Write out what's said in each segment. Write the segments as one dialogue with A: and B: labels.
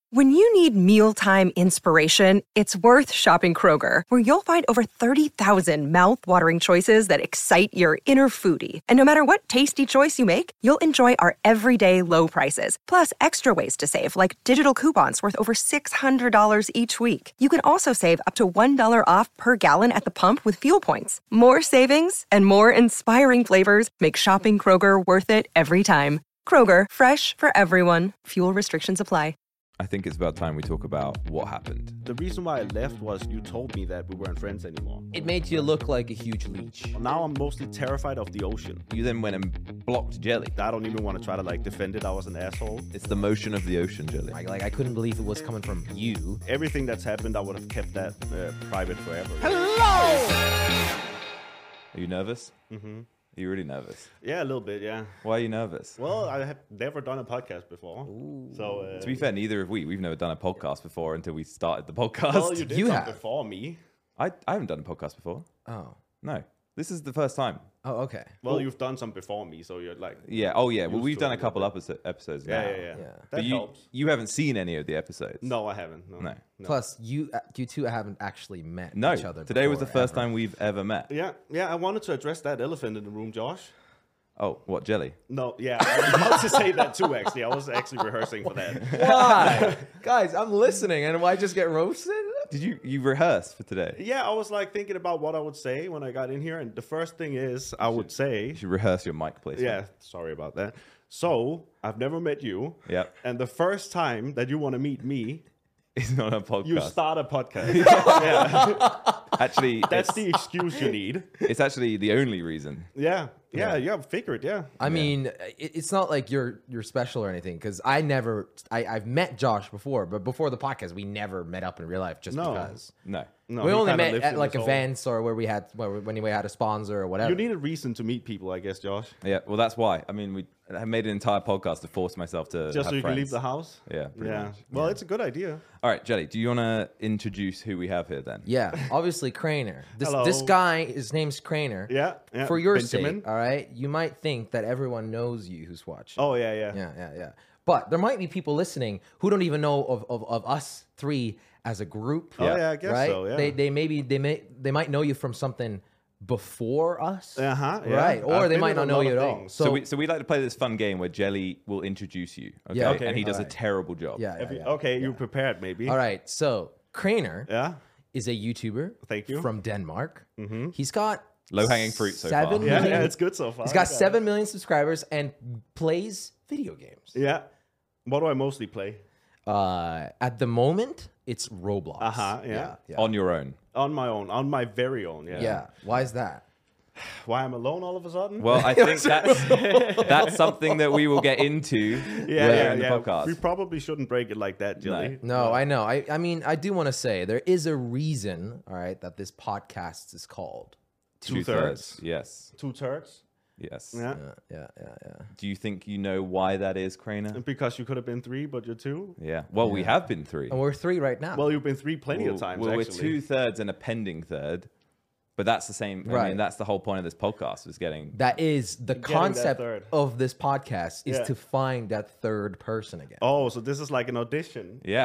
A: When you need mealtime inspiration, it's worth shopping Kroger, where you'll find over 30,000 mouth-watering choices that excite your inner foodie. And no matter what tasty choice you make, you'll enjoy our everyday low prices, plus extra ways to save, like digital coupons worth over $600 each week. You can also save up to $1 off per gallon at the pump with fuel points. More savings and more inspiring flavors make shopping Kroger worth it every time. Kroger, fresh for everyone. Fuel restrictions apply.
B: I think it's about time we talk about what happened.
C: The reason why I left was you told me that we weren't friends anymore.
D: It made you look like a huge leech.
C: Now I'm mostly terrified of the ocean.
B: You then went and blocked Jelly.
C: I don't even want to try to defend it. I was an asshole.
B: It's the motion of the ocean, Jelly.
D: I couldn't believe it was coming from you.
C: Everything that's happened, I would have kept that private forever.
D: Hello!
B: Are you nervous?
C: Mm-hmm.
B: Are you really nervous?
C: Yeah, a little bit, yeah.
B: Why are you nervous?
C: Well, I have never done a podcast before.
D: Ooh.
C: So
B: to be fair, neither have we. We've never done a podcast before until we started the podcast.
C: Well, you did
D: You
C: some
D: have.
C: before me.
B: I haven't done a podcast before.
D: Oh.
B: No. This is the first time.
D: Oh, okay.
C: Well, you've done some before me, so you're like...
B: Yeah. Oh, yeah. Well,
C: Used
B: we've
C: to
B: done
C: it
B: a
C: a
B: couple
C: little
B: episodes
C: Yeah,
B: now.
C: yeah, yeah.
D: Yeah.
C: That
B: But
C: helps.
B: you haven't seen any of the episodes.
C: No, I haven't. No.
D: Plus, you two haven't actually met
B: No.
D: each other
B: Today was the
D: before,
B: first
D: ever.
B: time we've ever met.
C: Yeah, I wanted to address that elephant in the room, Josh.
B: Oh, what, Jelly?
C: No, yeah, I was about to say that too, actually. I was actually rehearsing for that.
D: Why? Guys, I'm listening, and why just get roasted?
B: Did you rehearse for today?
C: Yeah, I was thinking about what I would say when I got in here, and the first thing is I would say,
B: You should rehearse your mic placement.
C: yeah, sorry about that. So, I've never met you.
B: Yep.
C: And the first time that you want to meet me,
B: It's not a podcast.
C: you start a podcast. Yeah,
B: Actually,
C: that's the excuse you need.
B: it's actually the only reason.
C: Yeah, figured, yeah.
D: I mean, it's not like you're special or anything, because I've met Josh before, but before the podcast, we never met up in real life just
C: No.
D: because.
B: No.
C: No,
D: We
C: he
D: only
C: kinda
D: met
C: lives
D: at
C: in
D: like
C: his own-
D: events or when we had a sponsor or whatever.
C: You need a reason to meet people, I guess, Josh.
B: Yeah, well, that's why. I mean, I made an entire podcast to force myself to
C: Just
B: have
C: so you can leave
B: friends.
C: the house?
B: Yeah, pretty
C: Yeah.
B: much.
C: Well, it's a good idea.
B: All right, Jelly, do you want to introduce who we have here then?
D: Yeah, obviously Craner.
C: Hello.
D: This guy, his name's Craner.
C: Yeah.
D: For your
C: Benjamin.
D: sake, all right? You might think that everyone knows you who's watching.
C: Oh, yeah.
D: Yeah. But there might be people listening who don't even know of us three as a group.
C: Oh, yeah, I guess
D: right?
C: so, yeah.
D: They might know you from something before us.
C: Uh-huh, yeah.
D: Right. Or
C: I've
D: they
C: been
D: might
C: in
D: not
C: a
D: know
C: lot
D: you
C: of
D: at all.
C: things.
B: So we like to play this fun game where Jelly will introduce you. Okay.
D: Yeah.
C: Okay,
B: And he does a
C: alright.
B: terrible job.
D: Yeah.
C: Okay, you prepared, maybe.
D: All right. So Craner
C: Yeah.
D: is a YouTuber.
C: Thank you.
D: From Denmark. Mm-hmm. He's got
B: Low-hanging fruit so far.
D: 7
C: Yeah,
D: million
C: it's good so far.
D: He's got
C: Yeah.
D: 7 million subscribers and plays video games.
C: Yeah. What do I mostly play?
D: At the moment, it's Roblox.
C: Yeah.
B: On your own.
C: On my own, on my very own. Yeah.
D: Yeah. Why is that?
C: Why I'm alone all of a sudden?
B: Well, I think that's something that we will get into later in the podcast.
C: We probably shouldn't break it like that, Jilly.
D: No, I know. I mean, I do want to say there is a reason, all right, that this podcast is called.
C: Two-thirds.
B: Yes.
C: 2/3.
B: Yes.
C: Yeah.
D: Yeah.
B: Do you think you know why that is, Craner?
C: Because you could have been 3, but you're 2.
B: Yeah. Well, we have been 3.
D: And we're 3 right now.
C: Well, you've been 3 plenty of times,
B: Well, we're
C: actually.
B: 2/3 and a pending third. But that's the same. I
D: Right.
B: mean, that's the whole point of this podcast is getting.
D: that is the
C: that
D: concept
C: third.
D: of this podcast is
C: Yeah.
D: to find that third person again.
C: Oh, so this is like an audition.
B: Yeah.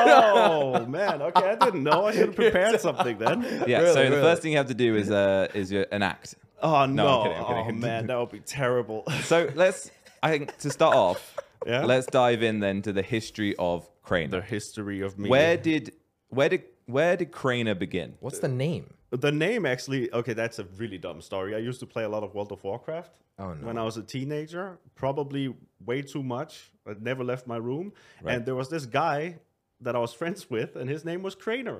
C: Oh, man. Okay, I didn't know. I should have prepared something then.
B: Yeah. So the first thing you have to do is an act.
C: Oh, no.
B: I'm kidding.
C: Oh, man, that would be terrible.
B: So I think to start off,
C: Yeah?
B: let's dive in then to the history of Craner.
C: The history of me.
B: Where did Craner begin?
D: What's the name?
C: The name actually, okay, that's a really dumb story. I used to play a lot of World of Warcraft
D: Oh, no.
C: when I was a teenager, probably way too much. I never left my room.
B: Right.
C: And there was this guy that I was friends with, and his name was Craner.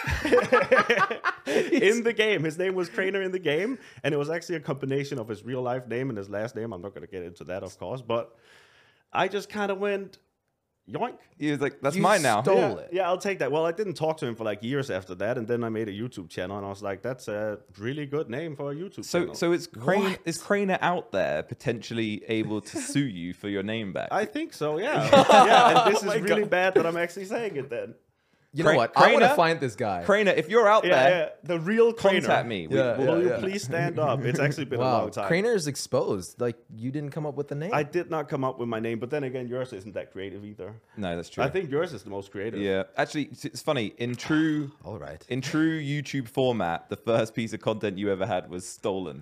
C: In the game. His name was Craner in the game. And it was actually a combination of his real life name and his last name. I'm not going to get into that, of course. But I just kind of went, yoink.
B: He was like, "That's
D: You
B: mine now."
D: stole
C: Yeah,
D: it.
C: yeah, I'll take that. Well, I didn't talk to him for like years after that, and then I made a YouTube channel, and I was like, "That's a really good name for a YouTube channel."
B: So is Craner out there potentially able to sue you for your name back?
C: I think so. Yeah, yeah. And this is really bad that I'm actually saying it. Then
D: You know what? I want to
B: Crainer?
D: find this guy.
B: Crainer, if you're out there,
C: the real Crainer.
B: contact me.
C: Will you please stand up? It's actually been a
D: Wow,
C: long time.
D: Crainer is exposed. Like you didn't come up with the name.
C: I did not come up with my name, but then again, yours isn't that creative either.
B: No, that's true.
C: I think yours is the most creative.
B: Yeah, actually, it's funny. In true YouTube format, the first piece of content you ever had was stolen.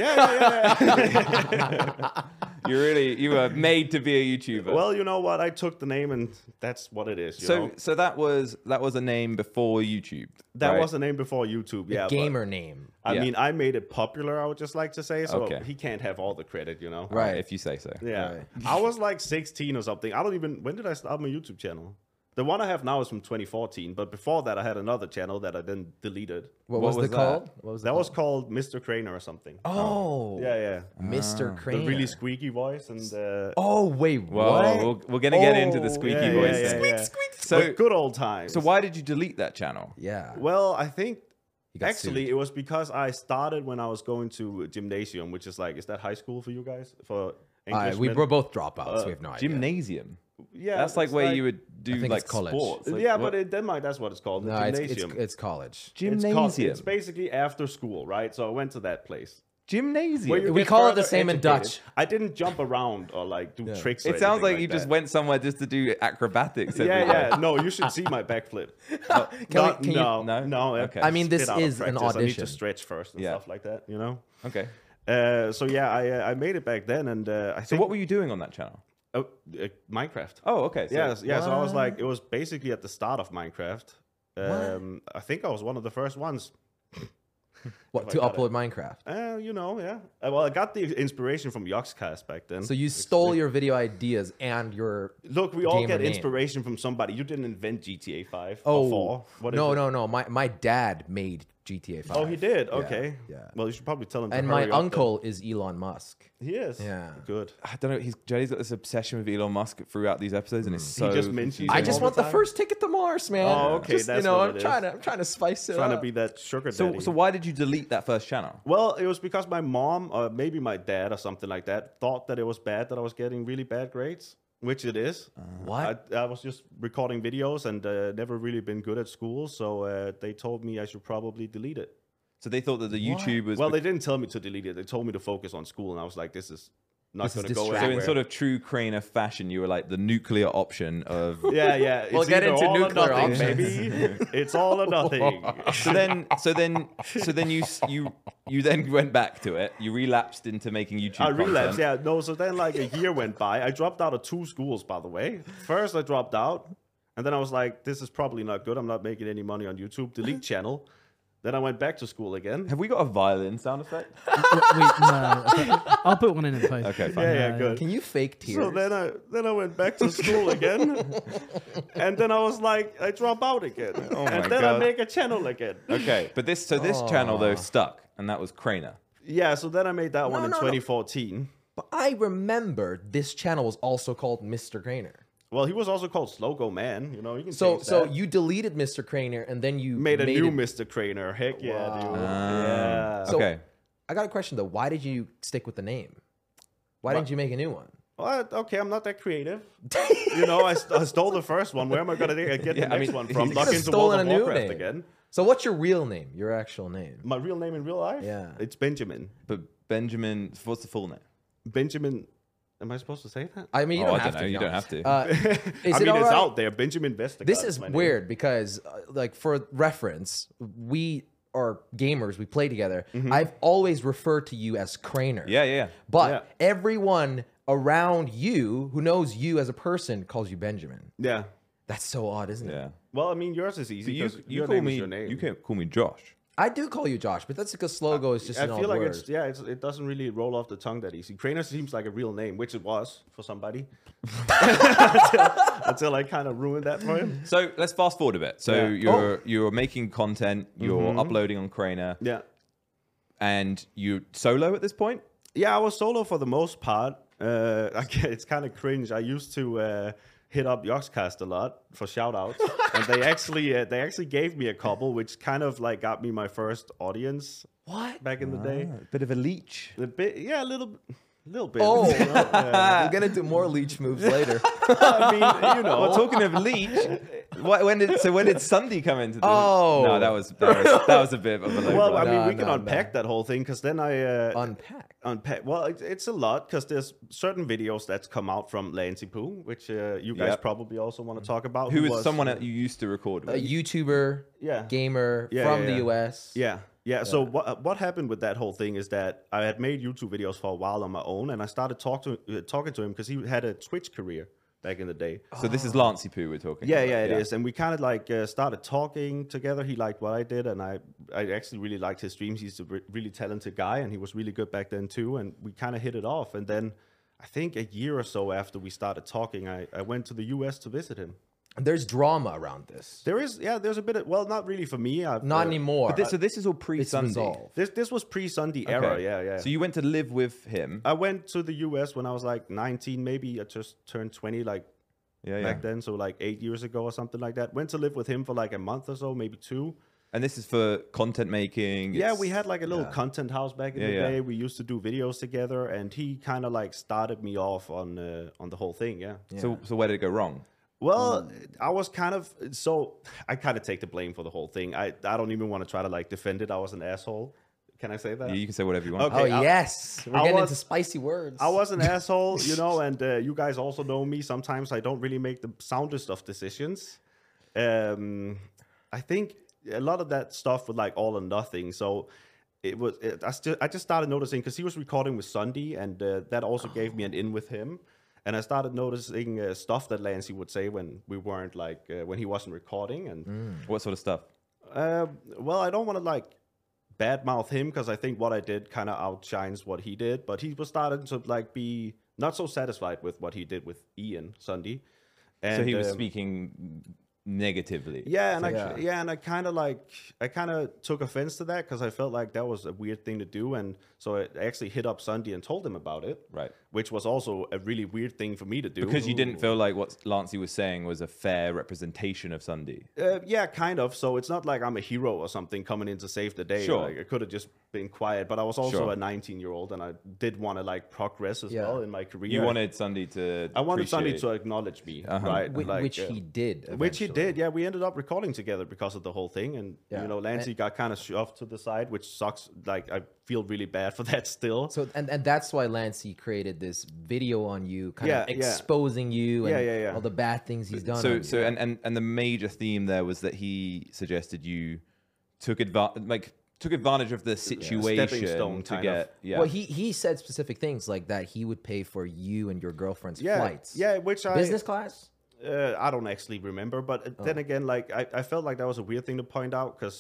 C: Yeah.
B: You were made to be a YouTuber.
C: Well, you know what? I took the name, and that's what it is. You know?
B: So that was a name before YouTube.
C: That
B: right?
C: was the name before YouTube. Yeah,
D: gamer name.
C: I
B: Yeah.
C: mean, I made it popular. I would just like to say. So
B: Okay.
C: he can't have all the credit, you know.
D: Right.
B: if you say so.
C: Yeah.
D: Right.
C: I was like 16 or something. I don't even. When did I start my YouTube channel? The one I have now is from 2014, but before that, I had another channel that I then deleted.
D: What
B: What
D: was
B: was
D: it
B: that?
D: called? What was it
C: That was called Mr. Crainer or something.
D: Oh.
C: Yeah.
D: Mr. Crainer.
C: The really squeaky voice and.
D: Oh wait,
B: Well,
D: what?
B: we're gonna get into the squeaky
C: yeah,
B: voice.
C: yeah,
B: thing.
C: yeah.
B: So
C: But good old times.
B: so why did you delete that channel?
D: Yeah.
C: Well, I think
D: got
C: actually
D: sued.
C: it was because I started when I was going to gymnasium, which is like, is that high school for you guys? For English?
D: We were both dropouts. We have no idea.
B: Gymnasium.
C: Yeah,
B: That's like
C: it's
B: where you would do
D: I think
B: like
D: it's college.
B: sports. Like,
C: yeah,
B: what-
C: but in Denmark, that's what it's called.
D: No,
C: Gymnasium.
D: it's college.
B: gymnasium.
C: It's basically after school, right? So I went to that place.
B: Gymnasium.
C: Where you
D: We
C: get
D: call it the
C: further
D: same in
C: educated.
D: Dutch.
C: I didn't jump around or like do tricks. Or
B: It sounds
C: anything
B: like you just
C: that.
B: went somewhere just to do acrobatics.
C: Yeah,
B: everywhere.
C: yeah. No, you should see my backflip.
D: Can you-
C: No.
B: Okay.
D: I mean, this
C: Get out of
D: is an
C: practice. I need
D: audition.
C: to stretch first and
B: Yeah.
C: stuff like that. You know.
B: Okay.
C: So yeah, I made it back then, and I think.
B: So what were you doing on that channel?
C: Minecraft.
B: Oh, okay. So
C: Yeah. So I was like, it was basically at the start of Minecraft. I think I was one of the first ones.
D: What to upload Minecraft?
C: You know, yeah. Well, I got the inspiration from Yogscast back then.
D: So you stole your video ideas and your
C: Look, we all
D: gamer
C: get
D: name.
C: inspiration from somebody. You didn't invent GTA 5
D: Oh
C: or 4. What is
D: no,
C: it?
D: no. My dad made GTA 5.
C: Oh, he did?
D: Yeah,
C: Okay.
D: yeah.
C: Well, you should probably tell him to
D: And
C: hurry
D: my
C: up
D: uncle is Elon Musk.
C: then. He is?
D: Yeah.
C: Good.
B: I don't know. Johnny's got this obsession with Elon Musk throughout these episodes, and it's so.
C: just mentions
B: confusing.
D: I
C: him
D: just
C: all
D: want
C: the
D: the
C: time?
D: first ticket to Mars, man.
C: Oh, okay,
D: Just,
C: that's what it is.
D: I'm trying to spice it
C: Trying
D: up.
C: to be that sugar
B: So
C: daddy.
B: so why did you delete that first channel?
C: Well, it was because my mom, or maybe my dad or something like that, thought that it was bad that I was getting really bad grades, which it is.
D: What?
C: I was just recording videos and never really been good at school, so they told me I should probably delete it.
B: So they thought that the YouTube was.
C: Well, they didn't tell me to delete it. They told me to focus on school, and I was like, this is not
D: This is
C: going to go
D: distracting.
B: so
C: anywhere.
B: in sort of true Crainer fashion, you were like the nuclear option of.
C: Yeah.
D: We'll
C: It's
D: get
C: either
D: into
C: all or
D: nuclear
C: nothing,
D: options.
C: baby. It's all or nothing.
B: So then you then went back to it. You relapsed into making YouTube.
C: I relapsed,
B: content.
C: yeah. No, so then like a year went by. I dropped out of 2 schools, by the way. First, I dropped out, and then I was like, this is probably not good. I'm not making any money on YouTube. Delete channel. Then I went back to school again.
B: Have we got a violin sound effect?
E: Wait, no. I'll put one in post.
B: Okay, fine.
C: Yeah, good.
D: Can you fake tears?
C: So then I went back to school again, and then I was like, I drop out again,
B: Oh my
C: and then I
B: God.
C: make a channel again.
B: Okay, but this channel though stuck, and that was Crainer.
C: Yeah, so then I made that one in
D: no.
C: 2014.
D: But I remember this channel was also called Mr. Crainer.
C: Well, he was also called Slogo Man. You know, you can
D: So
C: change
D: so
C: that.
D: you deleted Mr. Crainer and then you
C: made a new
D: it-
C: Mr. Crainer. Heck yeah,
D: Wow.
C: dude. Yeah.
D: So-
B: Okay.
D: I got a question though. Why did you stick with the name? Why didn't you make a new one?
C: Well, okay, I'm not that creative. You know, I stole the first one. Where am I going to get
B: Yeah,
C: the
B: I
C: next
B: mean,
C: one
B: you
C: from?
B: could've
C: Lock into
D: stolen
C: World
D: a
C: of
D: new
C: Warcraft
D: name.
C: again.
D: So what's your real name? Your actual name?
C: My real name in real life?
D: Yeah.
C: It's Benjamin.
B: But Benjamin, what's the full name?
C: Benjamin. Am I supposed to say that?
D: I mean, you
B: Oh,
D: don't
B: I
D: have
B: don't
D: to.
B: know.
D: be
B: You don't
D: honest.
B: have to.
D: Is
C: I
D: it
C: mean,
D: all
C: it's
D: right?
C: out there. Benjamin Vestergaard.
D: This is
C: my name.
D: weird because, like, for reference, we are gamers. We play together. I've always referred to you as Crainer.
B: Yeah.
D: But
C: Yeah.
D: everyone around you who knows you as a person calls you Benjamin.
C: Yeah.
D: That's so odd, isn't it?
B: Yeah.
C: Well, I mean, yours is
B: But
C: easy.
B: you
C: 'cause
B: you
C: your
B: call
C: name
B: me
C: is your name.
B: you can't call me Josh.
D: I do call you Josh, but that's because Slogo is just
C: I
D: an
C: feel
D: odd
C: like
D: word.
C: it doesn't really roll off the tongue that easy. Crainer seems like a real name, which it was for somebody. until I kind of ruined that for him.
B: So let's fast forward a bit. So
C: Yeah.
B: you're making content, you're uploading on Crainer,
C: Yeah.
B: and you solo at this point.
C: Yeah, I was solo for the most part. It's kind of cringe. I used to hit up Yogscast a lot for shout outs. And they actually gave me a couple, which kind of like got me my first audience
D: What?
C: back in the day.
B: A bit of a leech.
C: A bit, yeah, a little. A little bit.
D: Oh,
C: you know,
D: we're gonna do more leech moves later.
C: I mean, you know.
B: Well, talking of leech, when did Sunday come into this?
D: Oh.
B: No, that was a bit of a low
C: Well,
B: blow.
C: I mean,
D: No,
C: we can
D: no,
C: unpack that whole thing because then I
D: Unpack.
C: Well, it's a lot because there's certain videos that's come out from Lancey Poo, which you guys
B: Yep.
C: probably also want to talk about.
B: Who was someone that you used to record
D: A
B: with?
D: YouTuber,
C: Yeah.
D: gamer
C: Yeah,
D: from
C: yeah,
D: the
C: yeah.
D: US.
C: Yeah. So what happened with that whole thing is that I had made YouTube videos for a while on my own, and I started talking to him because he had a Twitch career back in the day.
B: So this is Lancey Poo we're talking
C: Yeah,
B: about.
C: yeah, it is. And we kind of like started talking together. He liked what I did, and I actually really liked his streams. He's a really talented guy, and he was really good back then too. And we kind of hit it off. And then I think a year or so after we started talking, I went to the US to visit him.
D: There's drama around this.
C: There's a bit of, well, not really for me.
D: Not anymore.
B: But so this is all
D: It's
B: pre-Sunday.
D: resolved.
C: This was pre-Sunday era. Yeah.
B: So you went to live with him.
C: I went to the US when I was like 19, maybe. I just turned 20 like back then, so like 8 years ago or something like that. Went to live with him for like a month or so, maybe 2.
B: And this is for content making.
C: Yeah, we had like a little content house back in the
B: Yeah.
C: day. We used to do videos together, and he kind of like started me off on the whole thing. Yeah.
B: So where did it go wrong?
C: Well, I was kind of I kind of take the blame for the whole thing. I don't even want to try to like defend it. I was an asshole. Can I say that?
B: You can say whatever you want.
C: Okay.
D: Oh, yes. We're
C: I
D: getting
C: was-
D: into spicy words.
C: I was an asshole, you know, and you guys also know me. Sometimes I don't really make the soundest of decisions. I think a lot of that stuff was like all or nothing. So I just started noticing because he was recording with Sunday, and that also gave me an in with him. And I started noticing stuff that Lancey would say when we weren't like when he wasn't recording. And
B: What sort of stuff?
C: well, I don't want to like badmouth him because I think what I did kind of outshines what he did. But he was starting to like be not so satisfied with what he did with Ian Sunday. And,
B: So he was speaking negatively.
C: Yeah, and
D: Yeah.
C: and I kind of took offense to that because I felt like that was a weird thing to do, and so I actually hit up Sunday and told him about it.
B: Right.
C: Which was also a really weird thing for me to do
B: Because you didn't feel like what Lancey was saying was a fair representation of Sunday.
C: Yeah, kind of. So it's not like I'm a hero or something coming in to save the day.
B: Sure.
C: Like, I could have just been quiet, but I was also
B: Sure.
C: a 19-year-old, and I did want to like progress as
D: Yeah.
C: well in my career.
B: You wanted Sunday to
C: I wanted Sunday
B: appreciate-
C: to acknowledge me, right?
D: Which he did.
C: Which he
D: eventually.
C: did, yeah. We ended up recording together because of the whole thing, and
D: Yeah.
C: you know, Lancey got kind of shoved to the side, which sucks. Like, I feel really bad for that still.
D: So and that's why Lancey created this video on you, kind of
C: Yeah, yeah.
D: exposing you and
C: Yeah.
D: all the bad things he's done. on
B: So
D: you.
B: and the major theme there was that he suggested you took advantage of the situation
C: stone,
B: to
C: kind
B: get
C: of.
D: Well, he said specific things like that he would pay for you and your girlfriend's
C: Yeah,
D: flights.
C: yeah. Which
D: Business class.
C: I don't actually remember, but then again, like I felt like that was a weird thing to point out because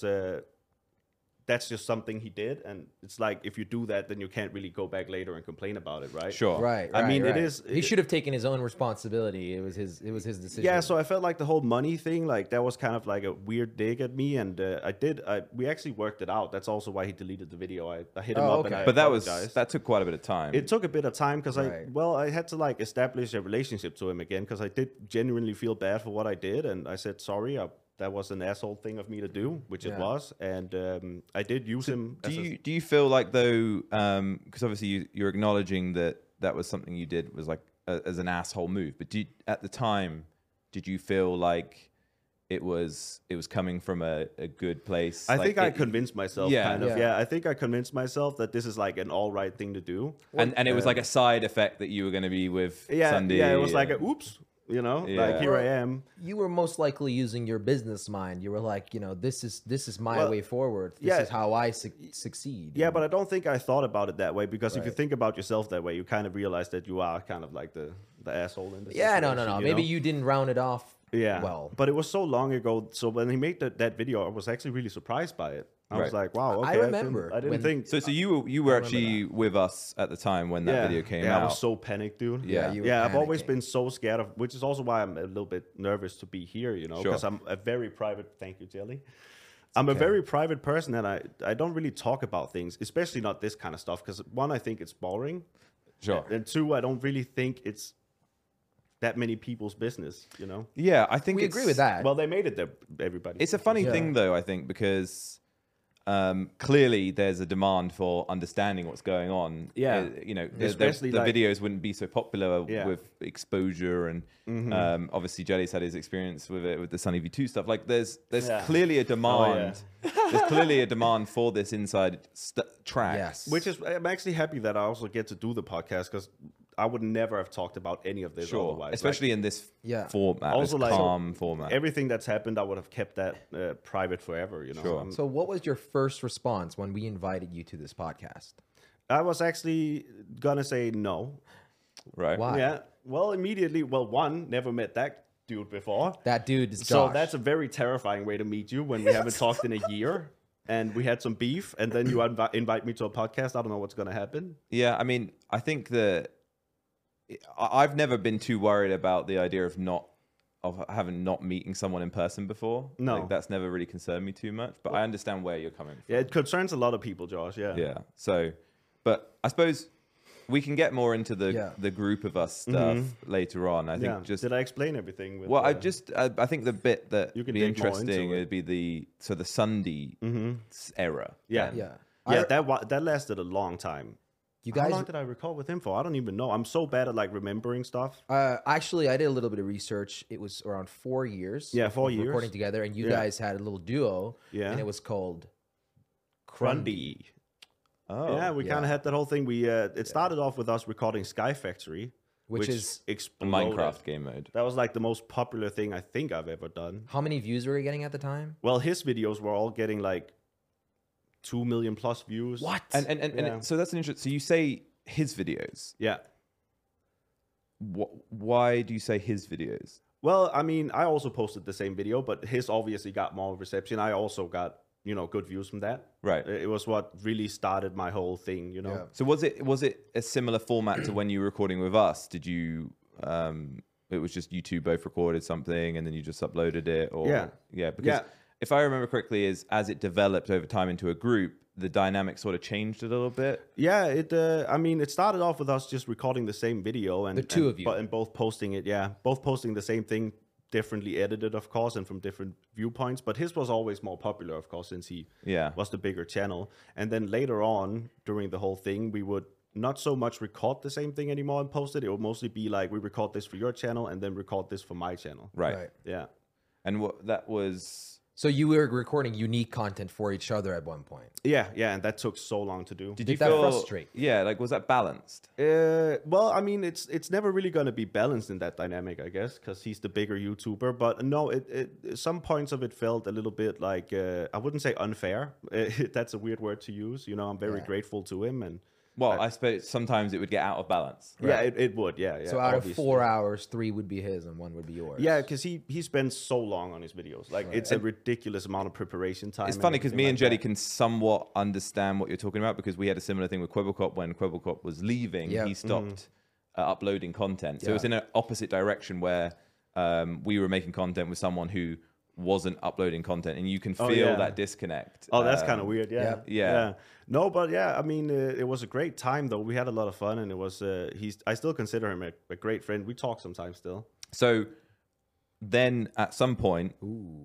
C: that's just something he did, and it's like if you do that, then you can't really go back later and complain about it, right?
B: Sure.
D: Right.
C: I mean,
D: right.
C: it is-
D: He should have taken his own responsibility. It was his decision.
C: Yeah, so I felt like the whole money thing, like that was kind of like a weird dig at me, and we actually worked it out. That's also why he deleted the video. I hit him
D: Oh,
C: up, and
D: okay.
C: I
B: But
C: apologized.
B: that took quite a bit of time.
C: It took a bit of time because
D: Right.
C: I had to like establish a relationship to him again because I did genuinely feel bad for what I did, and I said sorry. That was an asshole thing of me to do, which it
D: Yeah.
C: was, and I did use him.
B: Do you feel like though, because obviously you're acknowledging that was something you did was like as an asshole move, but at the time did you feel like it was coming from a good place?
C: I
B: Like,
C: think I convinced myself,
B: Yeah.
C: kind of.
D: Yeah.
C: Yeah, I think I convinced myself that this is like an all right thing to do.
B: and it was like a side effect that you were going to be with
C: Yeah,
B: Sunday.
C: yeah, it was like
B: and-
C: oops, you know,
B: Yeah.
C: like here I am.
D: You were most likely using your business mind. You were like, this is my
C: Well,
D: way forward. This
C: yeah.
D: is how I succeed.
C: Yeah, but I don't think I thought about it that way because if you
D: Right.
C: think about yourself that way, you kind of realize that you are kind of like the asshole in this.
D: Yeah, no.
C: situation,
D: Maybe
C: know?
D: you didn't round it off.
C: Yeah,
D: Well,
C: but it was so long ago. So when he made that video, I was actually really surprised by it. I was
B: Right.
C: like, wow, okay.
D: I remember
C: I didn't
D: when-
C: think.
B: So you were actually with us at the time when that video came
C: yeah,
B: out.
C: I was so panicked, dude.
B: Yeah.
D: you were
C: I've always
D: panicking.
C: been so scared of, which is also why I'm a little bit nervous to be here, you know,
B: Sure.
C: because I'm a very private. Thank you, Jelly. I'm a very private person, and I don't really talk about things, especially not this kind of stuff, because one, I think it's boring,
B: Sure.
C: and two, I don't really think it's that many people's business, you know.
B: Yeah, I think
D: we agree with that.
C: Well, they made it there, everybody.
B: It's a funny
D: Yeah.
B: thing though, I think, because clearly there's a demand for understanding what's going on.
C: Yeah.
B: You know,
C: Especially
B: the
C: like-
B: videos wouldn't be so popular
C: Yeah.
B: with exposure, and obviously Jelly's had his experience with it with the Sunny V2 stuff. Like there's
C: Yeah.
B: clearly a demand. There's clearly a demand for this inside track.
D: Yes.
C: Which is, I'm actually happy that I also get to do the podcast, because I would never have talked about any of this
B: Sure,
C: otherwise.
B: especially in this
D: Yeah.
B: format,
C: Also,
B: this
C: like,
B: calm format.
C: everything that's happened, I would have kept that private forever. You know.
B: Sure.
D: So, what was your first response when we invited you to this podcast?
C: I was actually gonna say no.
B: Right.
D: Why?
C: Yeah. Well, immediately. Well, one, never met that dude before.
D: That dude is Josh.
C: So that's a very terrifying way to meet you when we haven't talked in a year, and we had some beef, and then you invite me to a podcast. I don't know what's gonna happen.
B: Yeah, I mean, I think that I've never been too worried about the idea of not meeting someone in person before.
C: No.
B: Like, that's never really concerned me too much. But I understand where you're coming from.
C: Yeah, it concerns a lot of people, Josh. Yeah.
B: Yeah. So, but I suppose we can get more into
D: Yeah.
B: the group of us stuff later on. I think
C: Yeah.
B: just
C: Did I explain everything? With,
B: well, I think the bit that
C: You
B: would
C: can
B: be
C: dig more into
B: interesting
C: it.
B: would be the Sunday era.
C: Yeah.
B: then.
D: yeah.
C: Yeah,
D: I-
C: that lasted a long time.
D: you
C: How
D: guys.
C: long did I record with him for? I don't even know. I'm so bad at like remembering stuff.
D: Actually, I did a little bit of research. It was around 4 years.
C: Yeah, 4
D: of
C: years.
D: recording together, and you
C: Yeah.
D: guys had a little duo.
C: Yeah.
D: and it was called
C: Grundy.
B: Oh.
C: Yeah, we
D: yeah.
C: kind of had that whole thing. We it started off with us recording Sky Factory,
D: Which is
B: A
C: exploded.
B: Minecraft game mode.
C: That was like the most popular thing I think I've ever done.
D: How many views were you getting at the time?
C: Well, his videos were all getting like 2 million plus views.
D: What?
B: And so that's an interesting. So you say his videos.
C: Yeah.
B: Why do you say his videos?
C: Well, I mean, I also posted the same video, but his obviously got more reception. I also got, good views from that.
B: Right.
C: It was what really started my whole thing, you know.
D: Yeah.
B: So was it a similar format to when you were recording with us? Did you it was just you two both recorded something and then you just uploaded it, or
C: Yeah.
B: because
C: Yeah.
B: if I remember correctly, is as it developed over time into a group, the dynamic sort of changed a little bit.
C: Yeah, it started off with us just recording the same video and
D: The two of you.
C: and both posting it. Yeah, both posting the same thing, differently edited, of course, and from different viewpoints. But his was always more popular, of course, since he
B: Yeah.
C: was the bigger channel. And then later on, during the whole thing, we would not so much record the same thing anymore and post it. It would mostly be like, we record this for your channel and then record this for my channel.
B: Right.
C: Yeah.
B: And what that was.
D: So you were recording unique content for each other at one point.
C: Yeah, and that took so long to do.
B: Did
D: Did
B: you
D: that
B: feel
D: frustrate?
B: Yeah, like was that balanced?
C: Well, I mean, it's never really going to be balanced in that dynamic, I guess, because he's the bigger YouTuber. But no, it some points of it felt a little bit like I wouldn't say unfair. That's a weird word to use. I'm very grateful to him, and
B: Well, I suppose sometimes it would get out of balance.
C: yeah, it would. Yeah.
D: So out
C: obviously.
D: of 4 hours, 3 would be his and 1 would be yours.
C: Yeah, because he spends so long on his videos. Like it's a ridiculous amount of preparation time.
B: It's funny because me and
C: everything
B: Jelly
C: like
B: can somewhat understand what you're talking about, because we had a similar thing with Quibblecop. When Quibblecop was leaving,
D: Yeah.
B: he stopped uploading content. So
D: Yeah.
B: it was in an opposite direction where we were making content with someone who wasn't uploading content, and you can feel
C: yeah.
B: that disconnect.
C: Oh, that's kind of weird. Yeah.
B: Yeah.
C: No, but yeah, I mean, it was a great time though. We had a lot of fun, and it was. I still consider him a great friend. We talk sometimes still.
B: So then at some point,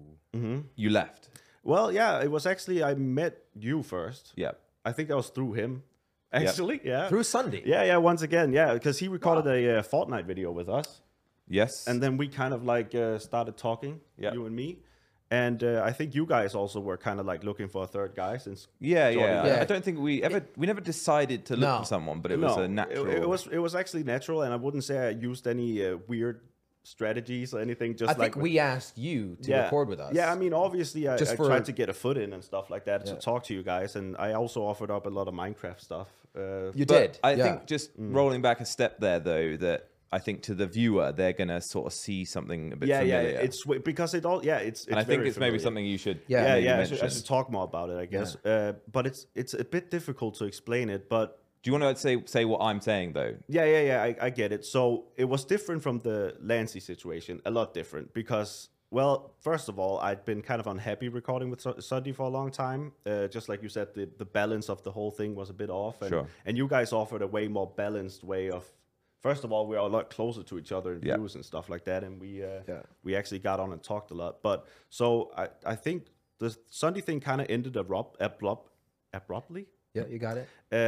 B: you left.
C: Well, yeah, it was actually I met you first.
B: Yeah.
C: I think that was through him. Actually, yeah.
D: Through Sunday.
C: Yeah, once again, yeah, because he recorded a Fortnite video with us,
B: Yes.
C: and then we kind of like started talking,
B: Yeah.
C: you and me, and I think you guys also were kind of like looking for a third guy since.
B: yeah.
D: Yeah.
B: I don't think we never decided to look
D: No.
B: for someone, but it was a natural.
C: It was actually natural, and I wouldn't say I used any weird strategies or anything. Just
D: I
C: like
D: think we asked you to record with us.
C: Yeah, I mean, obviously, I
D: Just for-
C: tried to get a foot in and stuff like that to talk to you guys, and I also offered up a lot of Minecraft stuff.
D: you
B: But
D: did.
B: I
D: yeah.
B: think just rolling back a step there, though, that I think to the viewer, they're gonna sort of see something a bit familiar.
C: it's because it all it's.
B: and I think
C: very
B: it's maybe
C: familiar.
B: something you should
D: Yeah.
B: maybe
C: I
B: mention.
C: should talk more about it, I guess. But it's a bit difficult to explain it, but.
B: Do you want to say what I'm saying though?
C: Yeah, I get it. So it was different from the Lancy situation, a lot different, because, well, first of all, I'd been kind of unhappy recording with Sunday for a long time. Just like you said, the balance of the whole thing was a bit off. And,
B: Sure.
C: and you guys offered a way more balanced way of, first of all, we are a lot closer to each other in views and stuff like that. And we actually got on and talked a lot. But so I think the Sunday thing kind of ended abruptly.
D: Yeah, you got it.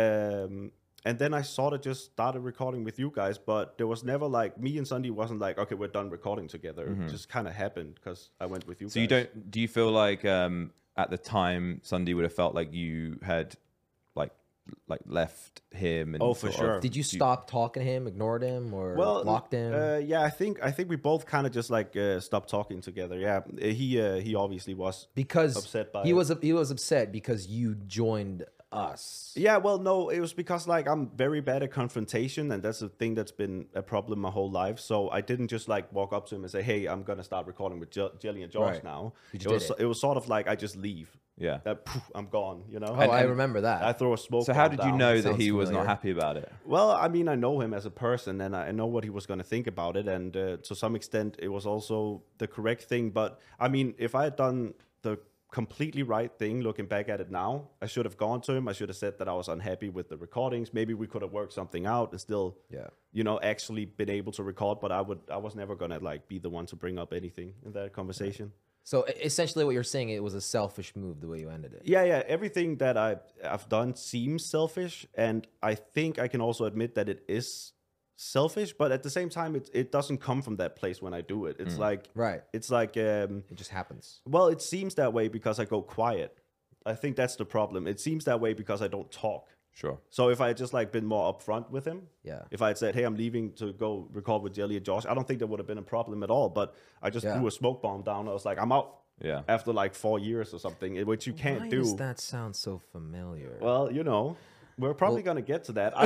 C: And then I sort of just started recording with you guys, but there was never like me and Sunday wasn't like, okay, we're done recording together. It just kind of happened because I went with you guys.
B: So do you feel like at the time Sunday would have felt like you had like left him? And
C: for
B: sort
C: sure.
B: of-
D: Did you stop talking to him, ignored him, or blocked him?
C: Yeah, I think we both kind of just like stopped talking together. Yeah, he obviously was
D: Because
C: upset by
D: he
C: it.
D: was upset because you joined us.
C: Yeah, well, no, it was because like I'm very bad at confrontation, and that's a thing that's been a problem my whole life. So I didn't just like walk up to him and say, "Hey, I'm gonna start recording with Jelly and Josh
D: Right.
C: now."
D: You just did
C: It was sort of like I just leave.
B: Yeah.
C: I'm gone. You know.
D: Oh, I remember that.
C: I throw a smoke.
B: So how
C: bomb
B: did you
C: down.
B: know that
D: sounds
B: he was not
D: familiar.
B: happy about it?
C: Well, I mean, I know him as a person, and I know what he was going to think about it, and to some extent, it was also the correct thing. But I mean, if I had done the completely right thing, looking back at it now, I should have gone to him. I should have said that I was unhappy with the recordings. Maybe we could have worked something out and still, actually been able to record. But I was never gonna like be the one to bring up anything in that conversation.
D: So essentially, what you're saying, it was a selfish move the way you ended it.
C: Yeah. Everything that I've done seems selfish, and I think I can also admit that it is selfish. But at the same time, it doesn't come from that place when I do it. It's like
D: Right.
C: It's like
D: It just happens.
C: well, it seems that way because I go quiet. I think that's the problem. It seems that way because I don't talk.
B: Sure.
C: So if I had just like been more upfront with him,
D: Yeah.
C: if I had said, "Hey, I'm leaving to go record with Jelly and Josh," I don't think there would have been a problem at all. But I just
D: Yeah.
C: threw a smoke bomb down. I was like, "I'm out."
B: Yeah.
C: After like 4 years or something, which you can't
D: Why
C: do.
D: does that sound so familiar?
C: Well, we're probably gonna get to that.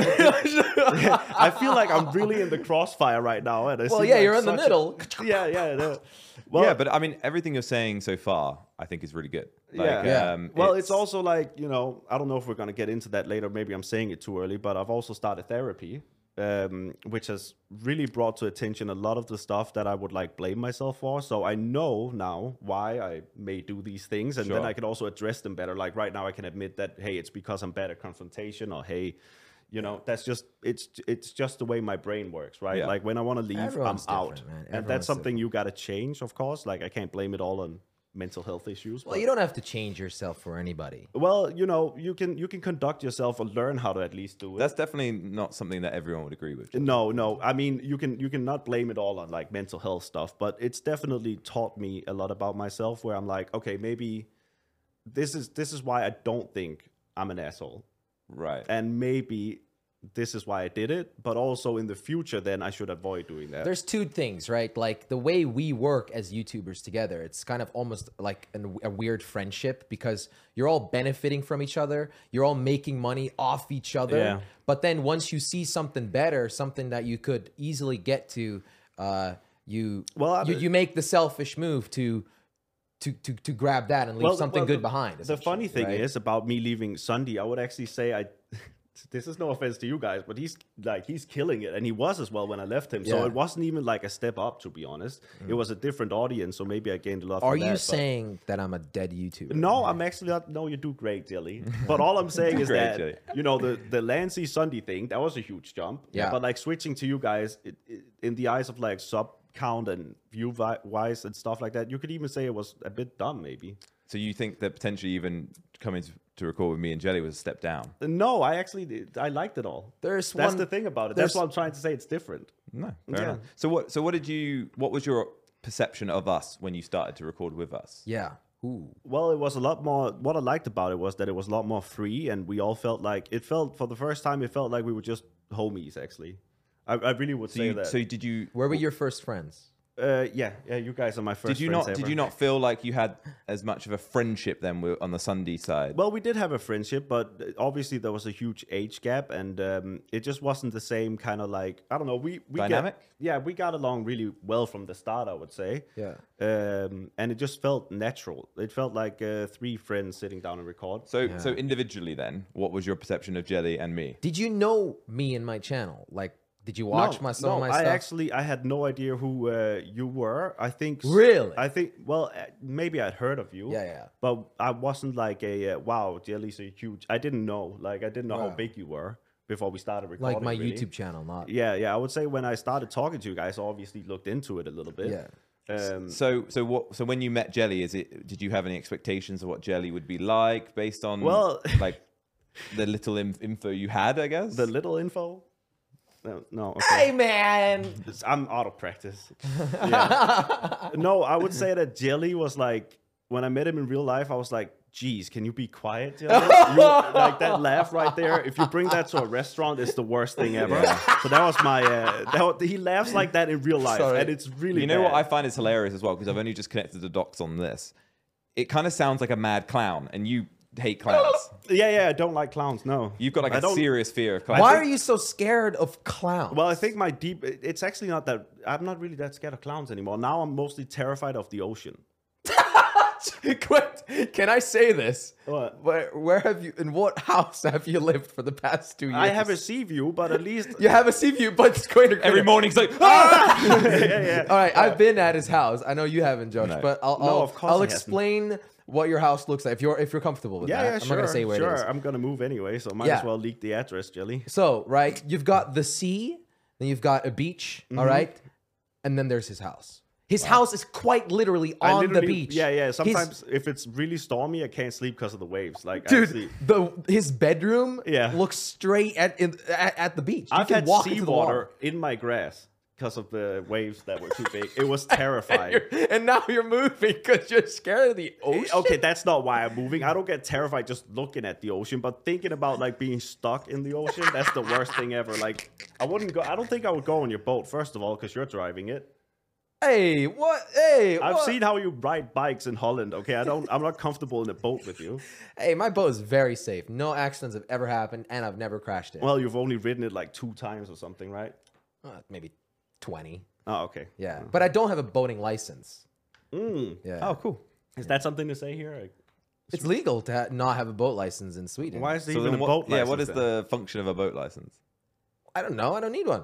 C: I feel like I'm really in the crossfire right now. And
D: Well, yeah, you're in the middle.
C: Yeah. Well,
B: Yeah, but I mean, everything you're saying so far, I think is really good. Like,
C: yeah. Well, it's also like, I don't know if we're going to get into that later. Maybe I'm saying it too early, but I've also started therapy, which has really brought to attention a lot of the stuff that I would like blame myself for. So I know now why I may do these things, and then
B: Sure.
C: I can also address them better. Like right now I can admit that, hey, it's because I'm bad at confrontation, or hey, that's just it's just the way my brain works, right?
B: Yeah.
C: Like when I want to leave,
D: Everyone's
C: I'm out,
D: different, man.
C: and
D: Everyone's
C: that's something you got to change, of course. Like I can't blame it all on mental health issues.
D: Well,
C: but-
D: you don't have to change yourself for anybody.
C: well, you can conduct yourself or learn how to at least do it.
B: that's definitely not something that everyone would agree with.
C: No. I mean, you can not blame it all on like mental health stuff, but it's definitely taught me a lot about myself. Where I'm like, okay, maybe this is why I don't think I'm an asshole,
B: Right.
C: and maybe this is why I did it. But also in the future, then I should avoid doing that.
D: There's two things, right? Like the way we work as YouTubers together, it's kind of almost like a weird friendship because you're all benefiting from each other. You're all making money off each other.
C: Yeah.
D: But then once you see something better, something that you could easily get to, you make the selfish move to grab that and leave something good behind.
C: The funny
D: essentially,
C: thing
D: right?
C: is about me leaving Sunday, I would actually say this is no offense to you guys, but he's killing it, and he was as well when I left him. So
D: Yeah.
C: it wasn't even like a step up, to be honest. It was a different audience, so maybe I gained a lot.
D: Are
C: from
D: you
C: that, but-
D: saying that I'm a dead YouTuber?
C: No, I'm actually not. No, you do great, Jelly. But all I'm saying is
B: great,
C: that
B: Jelly.
C: the Lancy Sunday thing, that was a huge jump.
D: Yeah.
C: But like switching to you guys, in the eyes of like sub count and view wise and stuff like that, you could even say it was a bit dumb, maybe.
B: So you think that potentially even coming to record with me and Jelly was a step down?
C: No, I liked it all.
D: There's
C: That's
D: one-
C: the thing about it.
D: there's-
C: That's what I'm trying to say. It's different.
B: No, fair
C: Yeah.
B: enough. So what was your perception of us when you started to record with us?
D: Yeah. Ooh.
C: Well, it was a lot more. What I liked about it was that it was a lot more free, and we all felt like for the first time, it felt like we were just homies. Actually, I really would say that.
B: So did you?
D: Where were your first friends?
C: Yeah, you guys are my first.
B: Did you
C: friends
B: not? Did
C: ever.
B: you not feel like you had as much of a friendship then on the Sunday side?
C: Well, we did have a friendship, but obviously there was a huge age gap, and it just wasn't the same kind of like, I don't know. We
B: Dynamic?
C: we got along really well from the start, I would say.
D: Yeah.
C: And it just felt natural. It felt like three friends sitting down and record.
B: So individually then, what was your perception of Jelly and me?
D: Did you know me and my channel? Like, did you watch some of my stuff?
C: I had no idea who you were. I think
D: Really?
C: I think maybe I'd heard of you.
D: Yeah.
C: But I wasn't like wow, Jelly's a huge. I didn't know. Like I didn't know how
D: Wow.
C: big you were before we started recording.
D: Like my
C: really.
D: YouTube channel, not.
C: Yeah. I would say when I started talking to you guys, I obviously looked into it a little bit.
D: Yeah.
B: So when you met Jelly, did you have any expectations of what Jelly would be like based on like the little info you had, I guess?
C: The little info? No. Okay.
D: Hey, man.
C: I'm out of practice. Yeah. No, I would say that Jelly was like, when I met him in real life, I was like, geez, can you be quiet, Jelly? Like that laugh right there. If you bring that to a restaurant, it's the worst thing ever. Yeah. So that was my, he laughs like that in real life. And it's really
B: You know
C: bad.
B: what I find is hilarious as well, because I've only just connected the dots on this. It kind of sounds like a mad clown, and you hate clowns.
C: Yeah, I don't like clowns, no.
B: You've got like a serious fear of clowns.
D: Why are you so scared of clowns?
C: Well, I think it's actually not that, I'm not really that scared of clowns anymore. Now I'm mostly terrified of the ocean.
D: Can I say this?
C: What?
D: Where have you, in what house have you lived for the past 2 years?
C: I have a sea view, but at least...
D: You have a sea view, but it's going to...
B: Every morning he's like, ah!
C: yeah.
D: All right, I've been at his house. I know you haven't, Josh,
B: No.
D: but I'll explain what your house looks like if you're comfortable with that.
C: Yeah,
D: I'm
C: sure.
D: not gonna say where it is.
C: I'm gonna move anyway, so might as well leak the address, Jelly.
D: So, right, you've got the sea, then you've got a beach, all right, and then there's his house. His house is quite literally on the beach.
C: Yeah. Sometimes if it's really stormy, I can't sleep because of the waves. Like,
D: dude, his bedroom looks straight at the beach.
C: I've had seawater in my grass because of the waves that were too big. It was terrifying.
D: and now you're moving because you're scared of the ocean.
C: Okay, that's not why I'm moving. I don't get terrified just looking at the ocean, but thinking about like being stuck in the ocean, that's the worst thing ever. Like, I wouldn't go. I don't think I would go on your boat, first of all, because you're driving it.
D: Hey, what? Hey,
C: I've seen how you ride bikes in Holland. Okay, I'm not comfortable in a boat with you.
D: Hey, my boat is very safe. No accidents have ever happened, and I've never crashed it.
C: Well, you've only ridden it like 2 times or something, right?
D: Maybe 20.
C: Oh, okay.
D: Yeah, but I don't have a boating license.
C: Yeah.
B: oh, cool.
C: Is that something to say here?
D: It's legal to not have a boat license in Sweden.
C: Why is there even a boat license?
B: Yeah, what is the function of a boat license?
D: I don't know. I don't need one.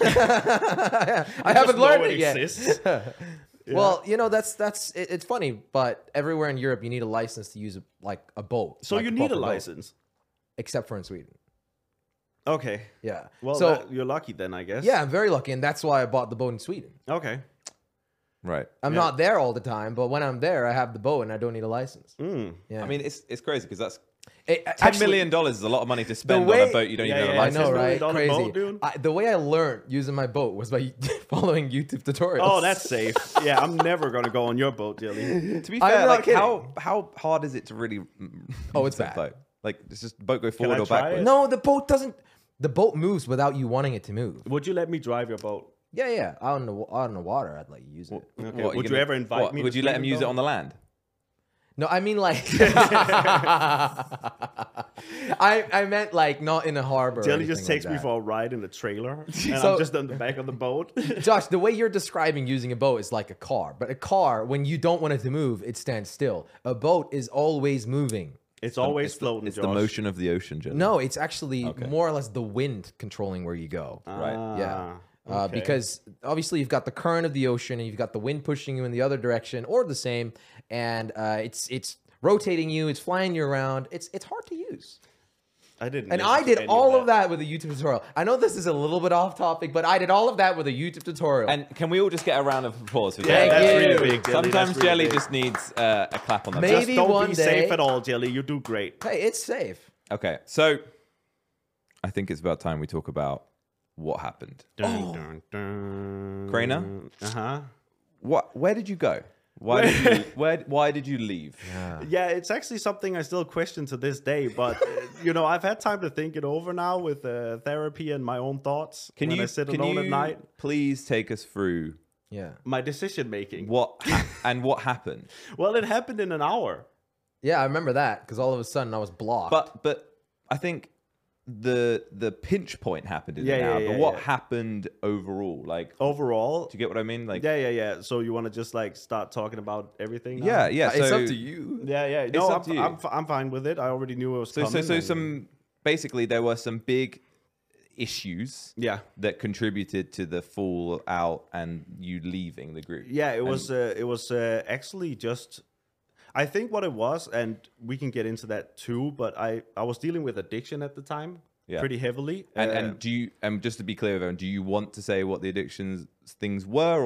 D: I haven't learned it yet. Well, you know, it's funny, but everywhere in Europe you need a license to use a boat.
C: So you need a license,
D: except for in Sweden.
C: Okay.
D: Yeah.
C: Well,
D: so
C: you're lucky then, I guess.
D: Yeah, I'm very lucky, and that's why I bought the boat in Sweden.
C: Okay.
B: Right.
D: I'm not there all the time, but when I'm there, I have the boat and I don't need a license.
C: Yeah.
B: I mean, it's crazy because that's $10
D: actually,
B: million is a lot of money to spend on a boat you don't even have a license.
D: I know, right?
C: $10
D: Crazy.
C: Boat, dude.
D: The way I learned using my boat was by following YouTube tutorials.
C: Oh, that's safe. Yeah, I'm never gonna go on your boat, Jelly.
B: To be fair, like how hard is it to really?
D: Oh, it's bad.
B: Boat? Like, does just boat go forward or
C: try
B: backwards?
C: it?
D: No, the boat doesn't. The boat moves without you wanting it to move.
C: Would you let me drive your boat?
D: Yeah. Out in the water, I'd let you use it.
C: Okay.
B: What,
C: Would you ever invite me?
B: Would you let him use it on the land?
D: No, I mean like I meant like not in a harbor.
C: Jelly just takes me for a ride in the trailer, and
D: So-
C: I'm just on the back of the boat.
D: Josh, the way you're describing using a boat is like a car. But a car, when you don't want it to move, it stands still. A boat is always moving.
C: It's always floating.
B: It's
C: Josh.
B: the motion of the ocean, Jelly.
D: No, it's actually more or less the wind controlling where you go.
B: Right.
D: Yeah.
C: Okay.
D: Because obviously you've got the current of the ocean and you've got the wind pushing you in the other direction or the same, and it's rotating you, it's flying you around. It's hard to use.
C: I didn't.
D: And
C: listen
D: I
C: to
D: did
C: any
D: all of that with a YouTube tutorial. I know this is a little bit off topic, but I did all of that with a YouTube tutorial.
B: And can we all just get a round of applause for
C: Yeah,
B: Jelly?
C: that's
D: you.
C: really big. Jelly.
B: Sometimes
C: That's really
B: Jelly
C: big.
B: just needs a clap on the back.
D: Maybe
C: Just don't
D: one
C: be
D: day-
C: safe at all, Jelly. You do great.
D: Hey, it's safe.
B: Okay, so I think it's about time we talk about what happened.
C: Dun, dun.
B: Craner?
C: Uh-huh.
B: Where did you go? Why did you leave?
C: Yeah, it's actually something I still question to this day, but you know, I've had time to think it over now with therapy and my own thoughts.
B: Can
C: when
B: you
C: I sit alone at night?
B: please take us through
D: Yeah.
C: My decision making.
B: what happened?
C: Well, it happened in an hour.
D: Yeah, I remember that because all of a sudden I was blocked.
B: But I think the pinch point happened in
C: Yeah,
B: an hour.
C: yeah,
B: but
C: yeah,
B: what
C: yeah.
B: happened overall? Like,
C: Overall,
B: do you get what I mean? Like,
C: yeah. So you want to just like start talking about everything? Now?
B: yeah.
D: it's
B: So
D: up to you.
C: Yeah.
B: It's
C: No,
B: up to you.
C: I'm fine with it. I already knew it was coming.
B: So
C: and-
B: some basically there were some big issues
C: Yeah.
B: that contributed to the fallout and you leaving the group.
C: Yeah, it was actually just. I think what it was, and we can get into that too. But I was dealing with addiction at the time, pretty heavily.
B: And do you just to be clear with everyone, do you want to say what the addictions things were or not?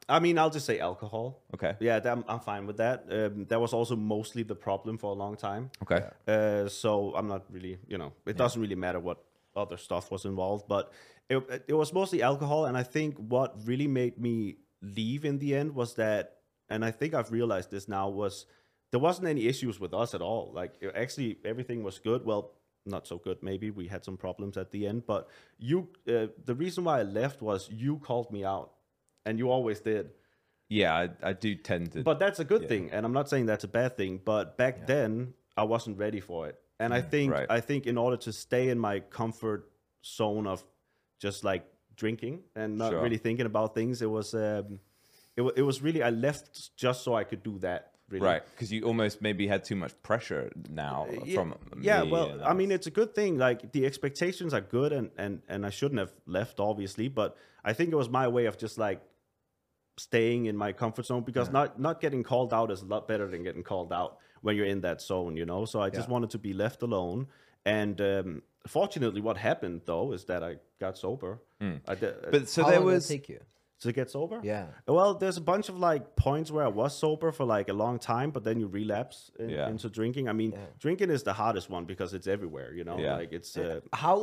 C: I mean, I'll just say alcohol.
B: Okay.
C: Yeah, I'm fine with that. That was also mostly the problem for a long time.
B: Okay.
C: So I'm not really, it doesn't really matter what other stuff was involved, but it was mostly alcohol. And I think what really made me leave in the end was that, and I think I've realized this now, was there wasn't any issues with us at all. Like actually everything was good. Well, not so good. Maybe we had some problems at the end, but the reason why I left was you called me out. And you always did.
B: Yeah, I do tend to.
C: But that's a good thing. And I'm not saying that's a bad thing. But back then, I wasn't ready for it. And I think in order to stay in my comfort zone of just like drinking and not really thinking about things, it was really, I left just so I could do that. Really.
B: Right, because you almost maybe had too much pressure now from
C: well, I mean, it's a good thing. Like the expectations are good, and I shouldn't have left, obviously. But I think it was my way of just like staying in my comfort zone, because not getting called out is a lot better than getting called out when you're in that zone, So I just wanted to be left alone. And fortunately, what happened though is that I got sober.
B: But so
D: How
B: there
D: long did
B: was.
D: it take you?
C: To get sober?
D: Yeah.
C: Well, there's a bunch of like points where I was sober for like a long time, but then you relapse into drinking. I mean, drinking is the hardest one because it's everywhere,
B: Yeah.
C: Like it's
D: How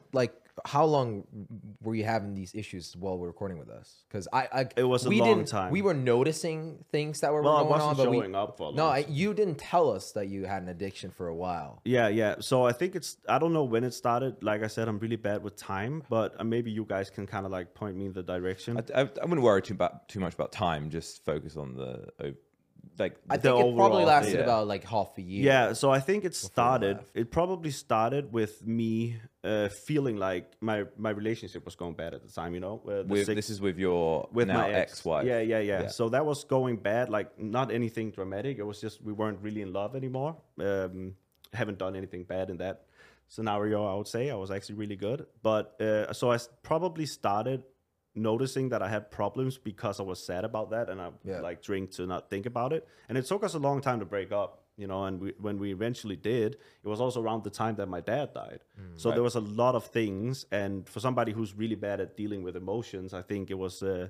D: long were you having these issues while we're recording with us? Because
C: it was a long time.
D: We were noticing things that were going on,
C: I wasn't
D: but
C: showing up for a long time.
D: you didn't tell us that you had an addiction for a while.
C: Yeah. So I think I don't know when it started. Like I said, I'm really bad with time, but maybe you guys can kind of like point me in the direction.
B: I wouldn't worry too much about time. Just focus on the
D: I think it probably lasted about like half a year.
C: Yeah, so I think it probably started with me feeling like my relationship was going bad at the time,
B: this is with your now
C: my
B: ex-wife.
C: Yeah. So that was going bad, like not anything dramatic. It was just we weren't really in love anymore. Haven't done anything bad in that scenario, I would say. I was actually really good. But so I probably started noticing that I had problems because I was sad about that, and I like drink to not think about it. And it took us a long time to break up, and when we eventually did, it was also around the time that my dad died. So there was a lot of things, and for somebody who's really bad at dealing with emotions, I think it was a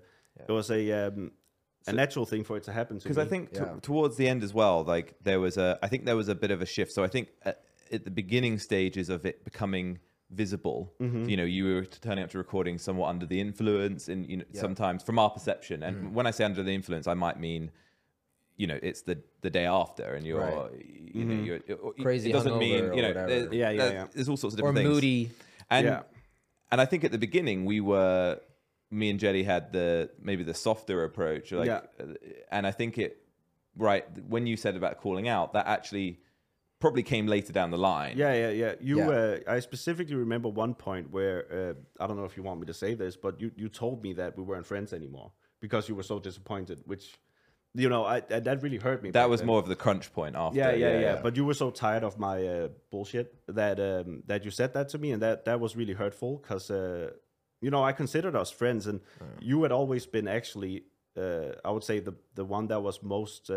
C: natural thing for it to happen to me.
B: Because I think towards the end as well, like there was a bit of a shift. So I think at the beginning stages of it becoming visible, you were turning up to recording somewhat under the influence, and sometimes from our perception, and when I say under the influence, I might mean it's the day after, and you're you're
D: crazy,
B: it doesn't mean there's all sorts of different things,
D: moody,
B: and I think at the beginning me and Jetty had maybe the softer approach, and I think when you said about calling out, that actually probably came later down the line.
C: Yeah. I specifically remember one point where I don't know if you want me to say this, but you told me that we weren't friends anymore because you were so disappointed, which that really hurt me.
B: That was more of the crunch point after. Yeah.
C: But you were so tired of my bullshit that you said that to me, and that was really hurtful because I considered us friends, and you had always been actually I would say the one that was most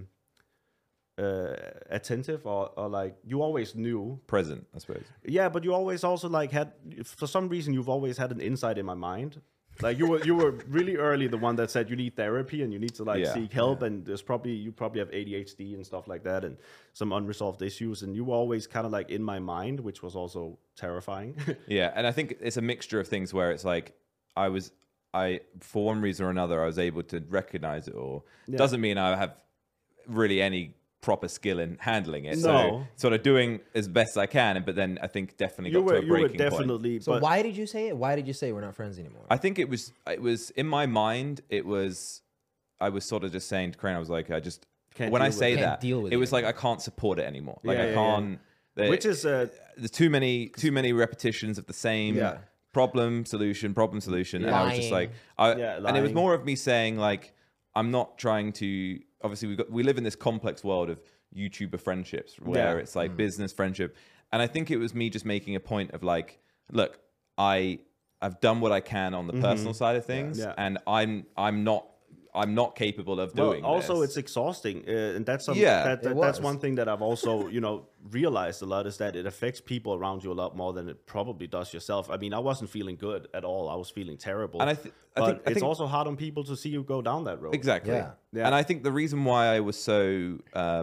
C: attentive, or like you always knew,
B: present, I suppose.
C: Yeah, but you always also like had, for some reason, you've always had an insight in my mind. Like you were really early the one that said you need therapy and you need to seek help, and you probably have ADHD and stuff like that, and some unresolved issues, and you were always kind of like in my mind, which was also terrifying.
B: Yeah, and I think it's a mixture of things where it's like I for one reason or another I was able to recognize it all. Doesn't mean I have really any proper skill in handling it. So sort of doing as best I can, but then I think definitely got to a breaking point.
D: So why did you say it? Why did you say we're not friends anymore?
B: I think it was in my mind, I was sort of just saying to Crane, I was like, I just can't when I say that, it was like I can't support it anymore. Like I can't.
C: Which is
B: there's too many repetitions of the same problem solution, and I was just like, and it was more of me saying like, I'm not trying to. Obviously, we live in this complex world of YouTuber friendships where it's like business friendship, and I think it was me just making a point of like, look, I've done what I can on the personal side of things, and I'm not I'm not capable of doing
C: also
B: this.
C: it's exhausting, and that's that's one thing that I've also realized a lot, is that it affects people around you a lot more than it probably does yourself. I mean, I wasn't feeling good at all. I was feeling terrible.
B: And I think
C: it's also hard on people to see you go down that road.
B: Exactly.
C: Yeah.
B: And I think the reason why I was so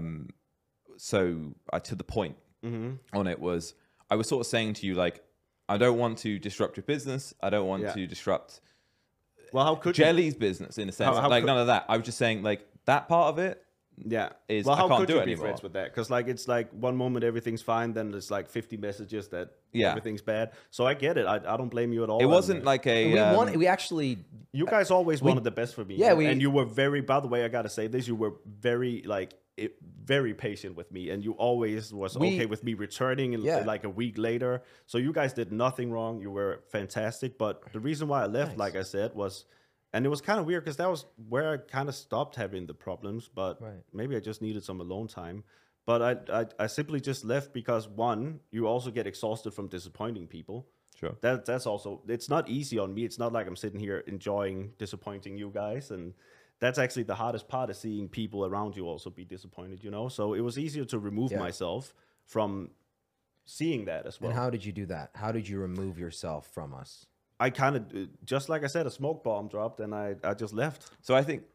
B: to the point on it was, I was sort of saying to you, like, I don't want to disrupt your business. I don't want to disrupt
C: how could
B: Jelly's business, in a sense. None of that. I was just saying, like, that part of it is I can't do it anymore.
C: Friends with that? Because like, it's like one moment everything's fine, then there's like 50 messages that everything's bad. So I get it. I don't blame you at all.
B: It wasn't like a
C: you guys always wanted the best for me.
D: Yeah,
C: and you were very, by the way, I gotta say this, you were very very patient with me, and you always was okay with me returning like a week later. So you guys did nothing wrong. You were fantastic. But the reason why I left, like I said, was, and it was kind of weird because that was where I kind of stopped having the problems, but maybe I just needed some alone time. But I simply just left because, one, you also get exhausted from disappointing people.
B: Sure.
C: That's also, it's not easy on me. It's not like I'm sitting here enjoying disappointing you guys, and that's actually the hardest part, is seeing people around you also be disappointed, So it was easier to remove myself from seeing that as well.
D: And how did you do that? How did you remove yourself from us?
C: I kind of, just like I said, a smoke bomb dropped, and I just left.
B: So I think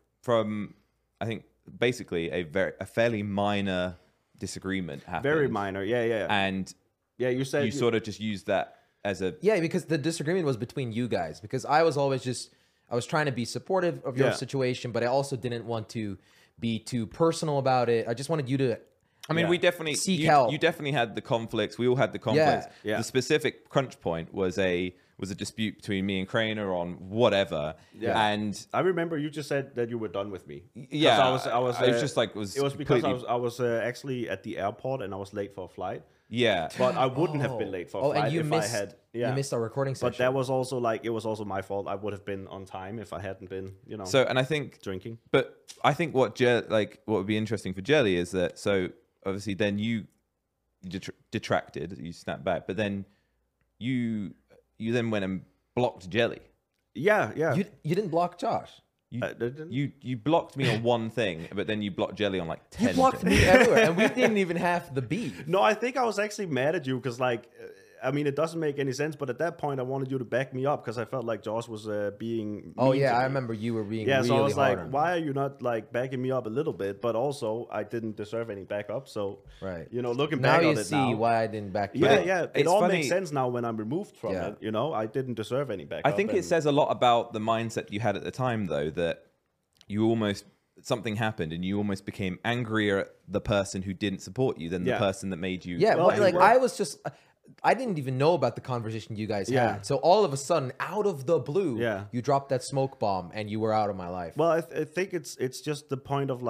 B: basically a fairly minor disagreement happened.
C: Very minor, yeah.
B: And
C: you said
B: you sort of just used that as a...
D: Yeah, because the disagreement was between you guys, because I was always I was trying to be supportive of your situation, but I also didn't want to be too personal about it. I just wanted you to...
B: I mean, we definitely...
D: seek help.
B: You definitely had the conflicts. We all had the conflicts.
C: Yeah.
B: The specific crunch point was a dispute between me and Craner on whatever. Yeah. And
C: I remember you just said that you were done with me.
B: Yeah.
C: I was
B: just like...
C: It was because I was actually at the airport, and I was late for a flight.
B: Yeah.
C: But I wouldn't have been late for a flight
D: and you
C: if
D: missed,
C: I had...
D: You missed our recording session.
C: But that was also it was also my fault. I would have been on time if I hadn't been,
B: So, and I think...
C: drinking.
B: But I think what would be interesting for Jelly is that, so obviously then you detracted, you snapped back, but then you then went and blocked Jelly.
C: Yeah.
D: You didn't block Josh.
B: You blocked me on one thing, but then you blocked Jelly on like 10
D: You blocked me everywhere, and we didn't even have the beef.
C: No, I think I was actually mad at you because, I mean, it doesn't make any sense, but at that point, I wanted you to back me up because I felt like Josh was being
D: Oh,
C: mean
D: yeah,
C: to me.
D: I remember you were being really
C: so I was
D: hard
C: like,
D: on
C: why are you not, backing me up a little bit? But also, I didn't deserve any backup, so, looking back on it now...
D: Now you see why I didn't back you
C: up.
D: up.
C: Yeah, it all makes sense now when I'm removed from it, I didn't deserve any backup.
B: I think it says a lot about the mindset you had at the time, though, that you almost... something happened and you almost became angrier at the person who didn't support you than the person that made you...
D: Yeah, I was just... I didn't even know about the conversation you guys had. So all of a sudden, out of the blue, you dropped that smoke bomb and you were out of my life.
C: Well, I think it's just the point of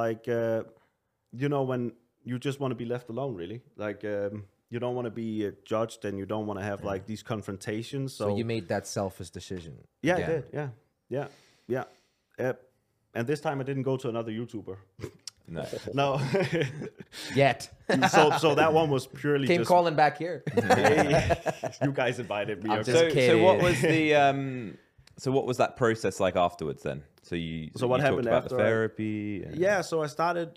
C: when you just want to be left alone, really. You don't want to be judged, and you don't want to have these confrontations.
D: So you made that selfish decision.
C: Yeah, I did. Yeah. And this time I didn't go to another YouTuber. No.
D: Yet.
C: So that one was purely
D: came calling back here.
C: You guys invited me.
D: I'm just kidding.
B: So what was the what was that process like afterwards then? So
C: what happened
B: about
C: after
B: the therapy?
C: Yeah, so I started.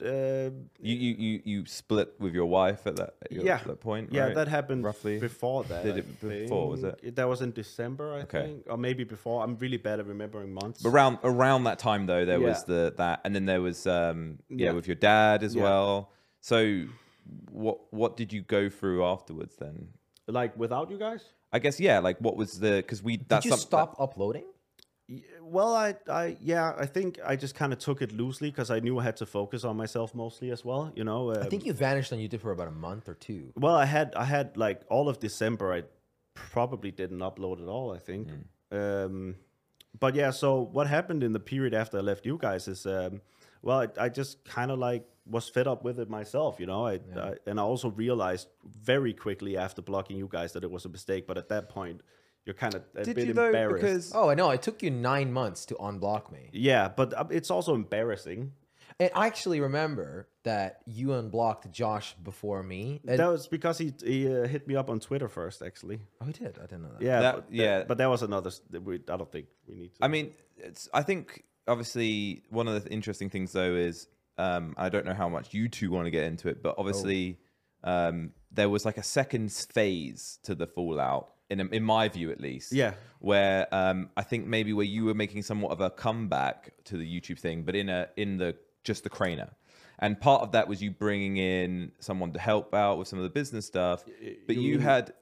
B: You split with your wife at that point.
C: Yeah,
B: right?
C: that happened
B: roughly
C: before that.
B: Did it before? Was it?
C: That was in December, I think, or maybe before. I'm really bad at remembering months.
B: But around that time though, there was that, and then there was with your dad as well. So what did you go through afterwards then?
C: Without you guys?
B: I guess what was because we
D: did you stop uploading?
C: Well, I think I just kind of took it loosely because I knew I had to focus on myself mostly as well.
D: I think you vanished on YouTube for about a month or two.
C: Well, I had all of December. I probably didn't upload at all, I think. But yeah, so what happened in the period after I left you guys is, I just kind of was fed up with it myself, and I also realized very quickly after blocking you guys that it was a mistake. But at that point, you're kind of a bit embarrassed.
D: I know. It took you 9 months to unblock me.
C: Yeah, but it's also embarrassing.
D: And I actually remember that you unblocked Josh before me.
C: That was because he hit me up on Twitter first, actually.
D: Oh, he did? I didn't know that.
C: Yeah, but that was another... I don't think we need to...
B: I mean, I think obviously one of the interesting things though is I don't know how much you two want to get into it, but obviously there was like a second phase to the Fallout in my view at least.
C: Yeah.
B: Where I think maybe where you were making somewhat of a comeback to the YouTube thing, but in just the Craner. And part of that was you bringing in someone to help out with some of the business stuff, but you had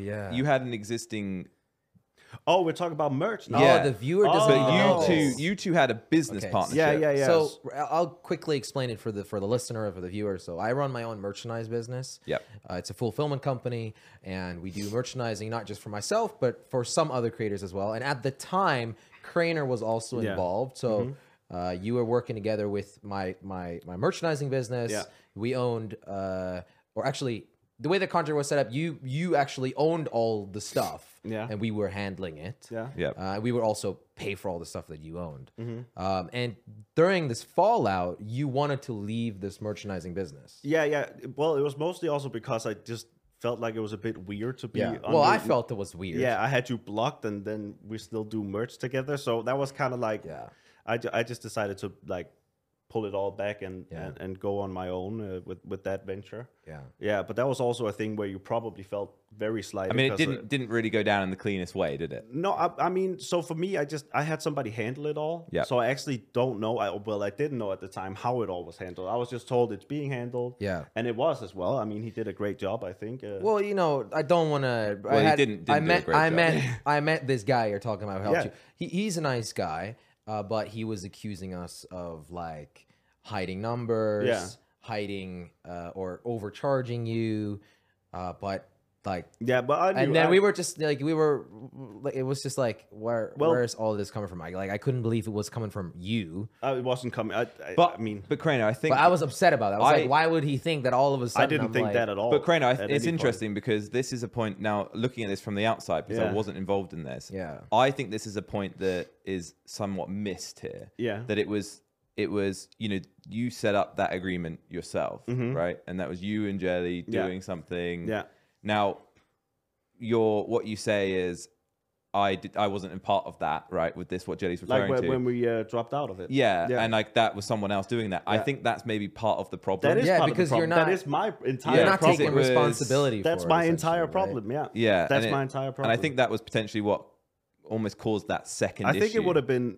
B: an existing.
C: Oh, we're talking about merch now.
B: Yeah.
D: Oh, the viewer doesn't even know this.
B: You two had a business partnership.
C: Yeah.
D: So I'll quickly explain it for the listener or for the viewer. So I run my own merchandise business.
B: Yep.
D: It's a fulfillment company, and we do merchandising not just for myself, but for some other creators as well. And at the time, Craner was also involved. So you were working together with my merchandising business.
C: Yeah.
D: We owned, or actually, the way the contract was set up, you actually owned all the stuff.
C: Yeah.
D: And we were handling it.
C: Yeah.
B: Yeah.
D: We would also pay for all the stuff that you owned. And during this fallout, you wanted to leave this merchandising business.
C: Yeah. Well, it was mostly also because I just felt like it was a bit weird to be.
D: Yeah. Well, I felt it was weird.
C: Yeah, I had you blocked, and then we still do merch together. So that was kind of like, I just decided to like pull it all back and go on my own with that venture. Yeah, but that was also a thing where you probably felt very slighted.
B: I mean, it didn't really go down in the cleanest way, did it?
C: No, I mean, so for me, I had somebody handle it all.
B: Yeah.
C: So I actually don't know. I didn't know at the time how it all was handled. I was just told it's being handled.
D: Yeah.
C: And it was as well. I mean, he did a great job, I think.
D: Well, I don't want to.
B: Well, he didn't do a great job.
D: I met this guy you're talking about who helped
C: Yeah.
D: you. He's a nice guy, but he was accusing us of like hiding numbers, hiding or overcharging you, but like
C: but
D: and then we were just like it was just like where's all this coming from? I couldn't believe it was coming from you.
C: It wasn't coming.
B: But
C: I mean,
B: Craner, I think.
D: But I was upset about that. I was like, why would he think that all of a sudden?
C: I didn't think that at all.
B: But Craner, it's interesting because this is a point now. Looking at this from the outside, because I wasn't involved in this.
D: Yeah.
B: I think this is a point that is somewhat missed here.
C: Yeah.
B: That it was you set up that agreement yourself, right? And that was you and Jelly doing something.
C: Yeah.
B: Now, what you say is, I wasn't in part of that, right? With this, what Jelly's referring to,
C: when we dropped out of it.
B: Yeah, and like that was someone else doing that. I think that's maybe part of the problem.
C: That is part
D: because
C: of the
D: you're
C: problem.
D: not.
C: That is my entire.
D: You're not
C: problem.
D: taking responsibility.
C: That's
D: for
C: my
D: it,
C: entire
D: right?
C: problem.
B: Yeah,
C: that's my entire problem.
B: And I think that was potentially what almost caused that second.
C: I think it would have been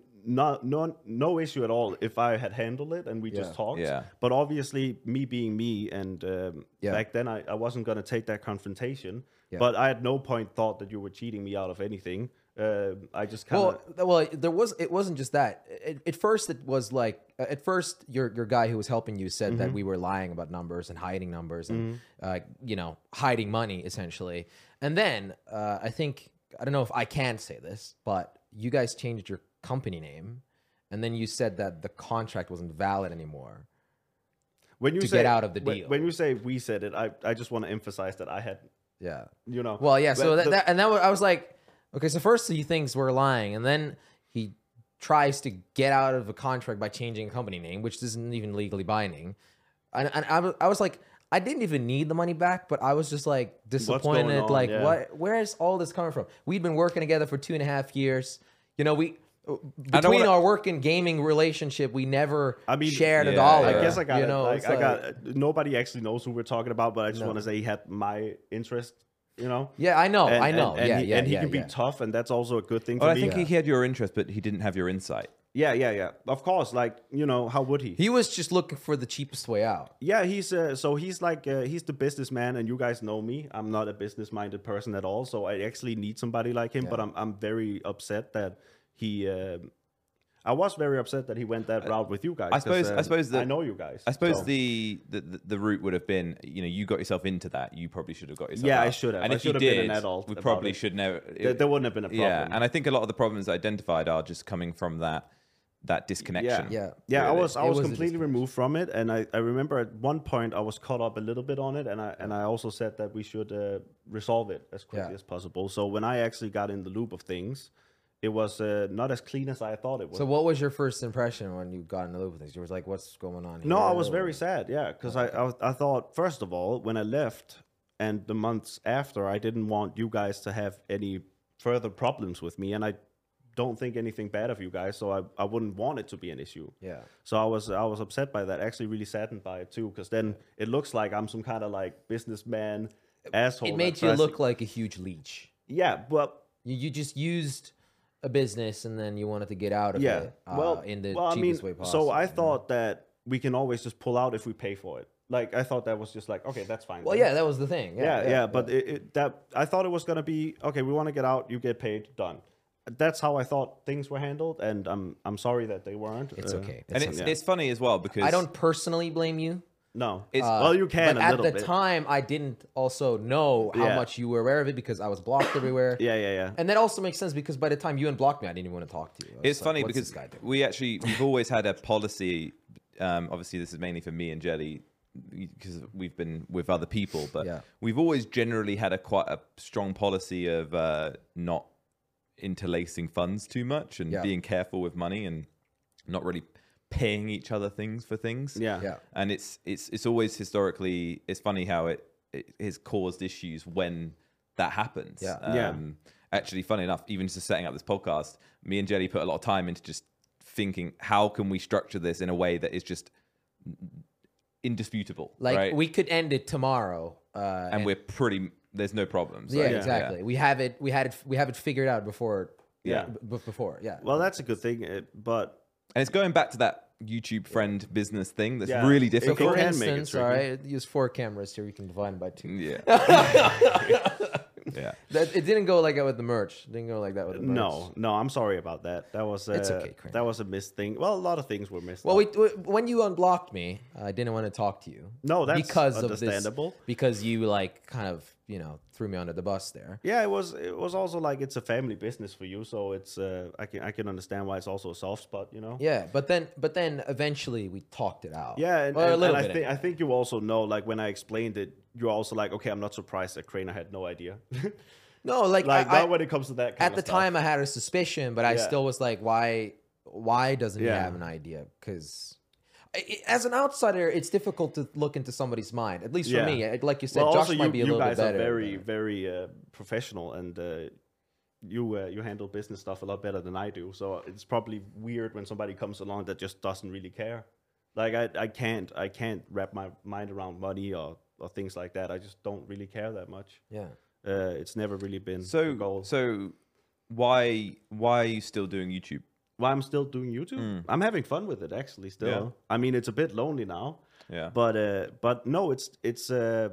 C: no issue at all if I had handled it and we just talked.
B: Yeah.
C: But obviously, me being me, and back then I wasn't going to take that confrontation. Yeah. But I at no point thought that you were cheating me out of anything. I just kind of
D: it wasn't just that. At first, it was like your guy who was helping you said that we were lying about numbers and hiding numbers and hiding money essentially. And then I don't know if I can say this, but you guys changed your company name, and then you said that the contract wasn't valid anymore.
C: When you
D: say, get out of the deal.
C: When you say we said it, I just want to emphasize that I had.
D: Yeah.
C: Well,
D: yeah. So I was like, okay. So first he thinks we're lying, and then he tries to get out of a contract by changing a company name, which isn't even legally binding. And I was like, I didn't even need the money back, but I was just like disappointed. Like, where is all this coming from? We'd been working together for 2.5 years. Between our work and gaming relationship, we never shared a dollar.
C: I guess I got nobody actually knows who we're talking about, but I just want to say he had my interest,
D: Yeah, I know.
C: And he can be tough, and that's also a good thing for me.
B: I think he had your interest, but he didn't have your insight.
C: Yeah. Of course, how would he?
D: He was just looking for the cheapest way out.
C: Yeah, he's he's the businessman, and you guys know me. I'm not a business-minded person at all, so I actually need somebody like him. But I'm very upset that he. I was very upset that he went that route with you guys.
B: I suppose
C: I know you guys.
B: I suppose the route would have been, you got yourself into that. You probably should have got yourself.
C: Yeah,
B: out.
C: I should have.
B: And
C: I
B: if you
C: should
B: did,
C: have been an adult.
B: we probably should know.
C: There wouldn't have been a problem.
B: Yeah, and I think a lot of the problems identified are just coming from that disconnection.
C: Yeah.
B: Really.
C: I was completely removed from it, and I remember at one point I was caught up a little bit on it, and I also said that we should resolve it as quickly as possible. So when I actually got in the loop of things, it was not as clean as I thought it was.
D: So what was your first impression when you got in the loop of things? You were like, what's going on here?
C: No, I was very sad, because I thought, first of all, when I left and the months after, I didn't want you guys to have any further problems with me, and I don't think anything bad of you guys, so I wouldn't want it to be an issue.
D: Yeah.
C: So I was upset by that, actually really saddened by it too, because then it looks like I'm some kind of like businessman asshole.
D: It made you look like a huge leech.
C: Yeah, but
D: You just used a business and then you wanted to get out of it in the cheapest way possible.
C: So I thought that we can always just pull out if we pay for it. Like I thought that was just like, okay, that's fine.
D: Well,
C: then.
D: yeah, that was the thing.
C: Yeah. But that I thought it was gonna be okay. We want to get out. You get paid. Done. That's how I thought things were handled, and I'm sorry that they weren't.
D: It's okay.
B: And it's funny as well because
D: I don't personally blame you.
C: No.
B: It's-
C: Well, you can
D: But
C: a
D: at
C: little
D: the
C: bit.
D: time, I didn't also know how
C: Yeah.
D: much you were aware of it because I was blocked everywhere.
C: Yeah.
D: And that also makes sense because by the time you unblocked me, I didn't even want to talk to you. I was
B: It's
D: like,
B: funny
D: "What's
B: because
D: this guy doing?"
B: we've always had a policy. Obviously, this is mainly for me and Jelly because we've been with other people, but
D: Yeah.
B: we've always generally had quite a strong policy of not interlacing funds too much and
D: Yeah.
B: being careful with money and not really paying each other things for things.
C: Yeah.
B: And it's always historically, it's funny how it has caused issues when that happens.
D: Yeah.
B: Actually, funny enough, even just setting up this podcast, me and Jelly put a lot of time into just thinking, how can we structure this in a way that is just indisputable?
D: Like
B: right?
D: we could end it tomorrow.
B: and we're pretty, there's no problems.
D: Yeah,
B: right?
D: exactly. We have it figured out before.
C: Yeah.
D: Before. Yeah.
C: Well, that's a good thing, but
B: And it's going back to that YouTube friend business thing that's
C: Yeah.
B: really
C: It
B: difficult.
D: For
C: can make it
D: instance,
C: tricky.
D: all right, use 4 cameras here. You can divide them by 2.
B: Yeah. Yeah.
D: It didn't go like that with the merch. It didn't go like that with the merch.
C: no, I'm sorry about that. That was
D: It's okay, Crane.
C: that was a missed thing. Well, a lot of things were missed.
D: Well,
C: up.
D: when you unblocked me, I didn't want to talk to you.
C: No, that's
D: because
C: understandable.
D: of this, because you like kind of threw me under the bus there.
C: Yeah, it was also like it's a family business for you, so it's I can understand why it's also a soft spot,
D: Yeah, but then eventually we talked it out.
C: Yeah, and,
D: Well, a
C: and,
D: little
C: and
D: bit.
C: I think you also know, like when I explained it, you're also like, okay, I'm not surprised that Craner had no idea.
D: No, like
C: like
D: I,
C: not when it comes to that. Kind
D: at the
C: of stuff.
D: time I had a suspicion, but I
C: Yeah.
D: still was like, why doesn't he
C: Yeah.
D: have an idea? Because as an outsider, it's difficult to look into somebody's mind. At least for
C: Yeah.
D: me, like you said,
C: well,
D: Josh
C: also
D: might be a
C: you
D: little
C: guys
D: bit better.
C: are very
D: but-
C: very professional, and you handle business stuff a lot better than I do. So it's probably weird when somebody comes along that just doesn't really care. Like I can't wrap my mind around money or things like that. I just don't really care that much.
D: yeah.
C: It's never really been the goal.
B: So why are you still doing YouTube?
C: Why I'm still doing YouTube? I'm having fun with it actually. Still,
B: Yeah.
C: I mean, it's a bit lonely now,
B: Yeah.
C: but no, it's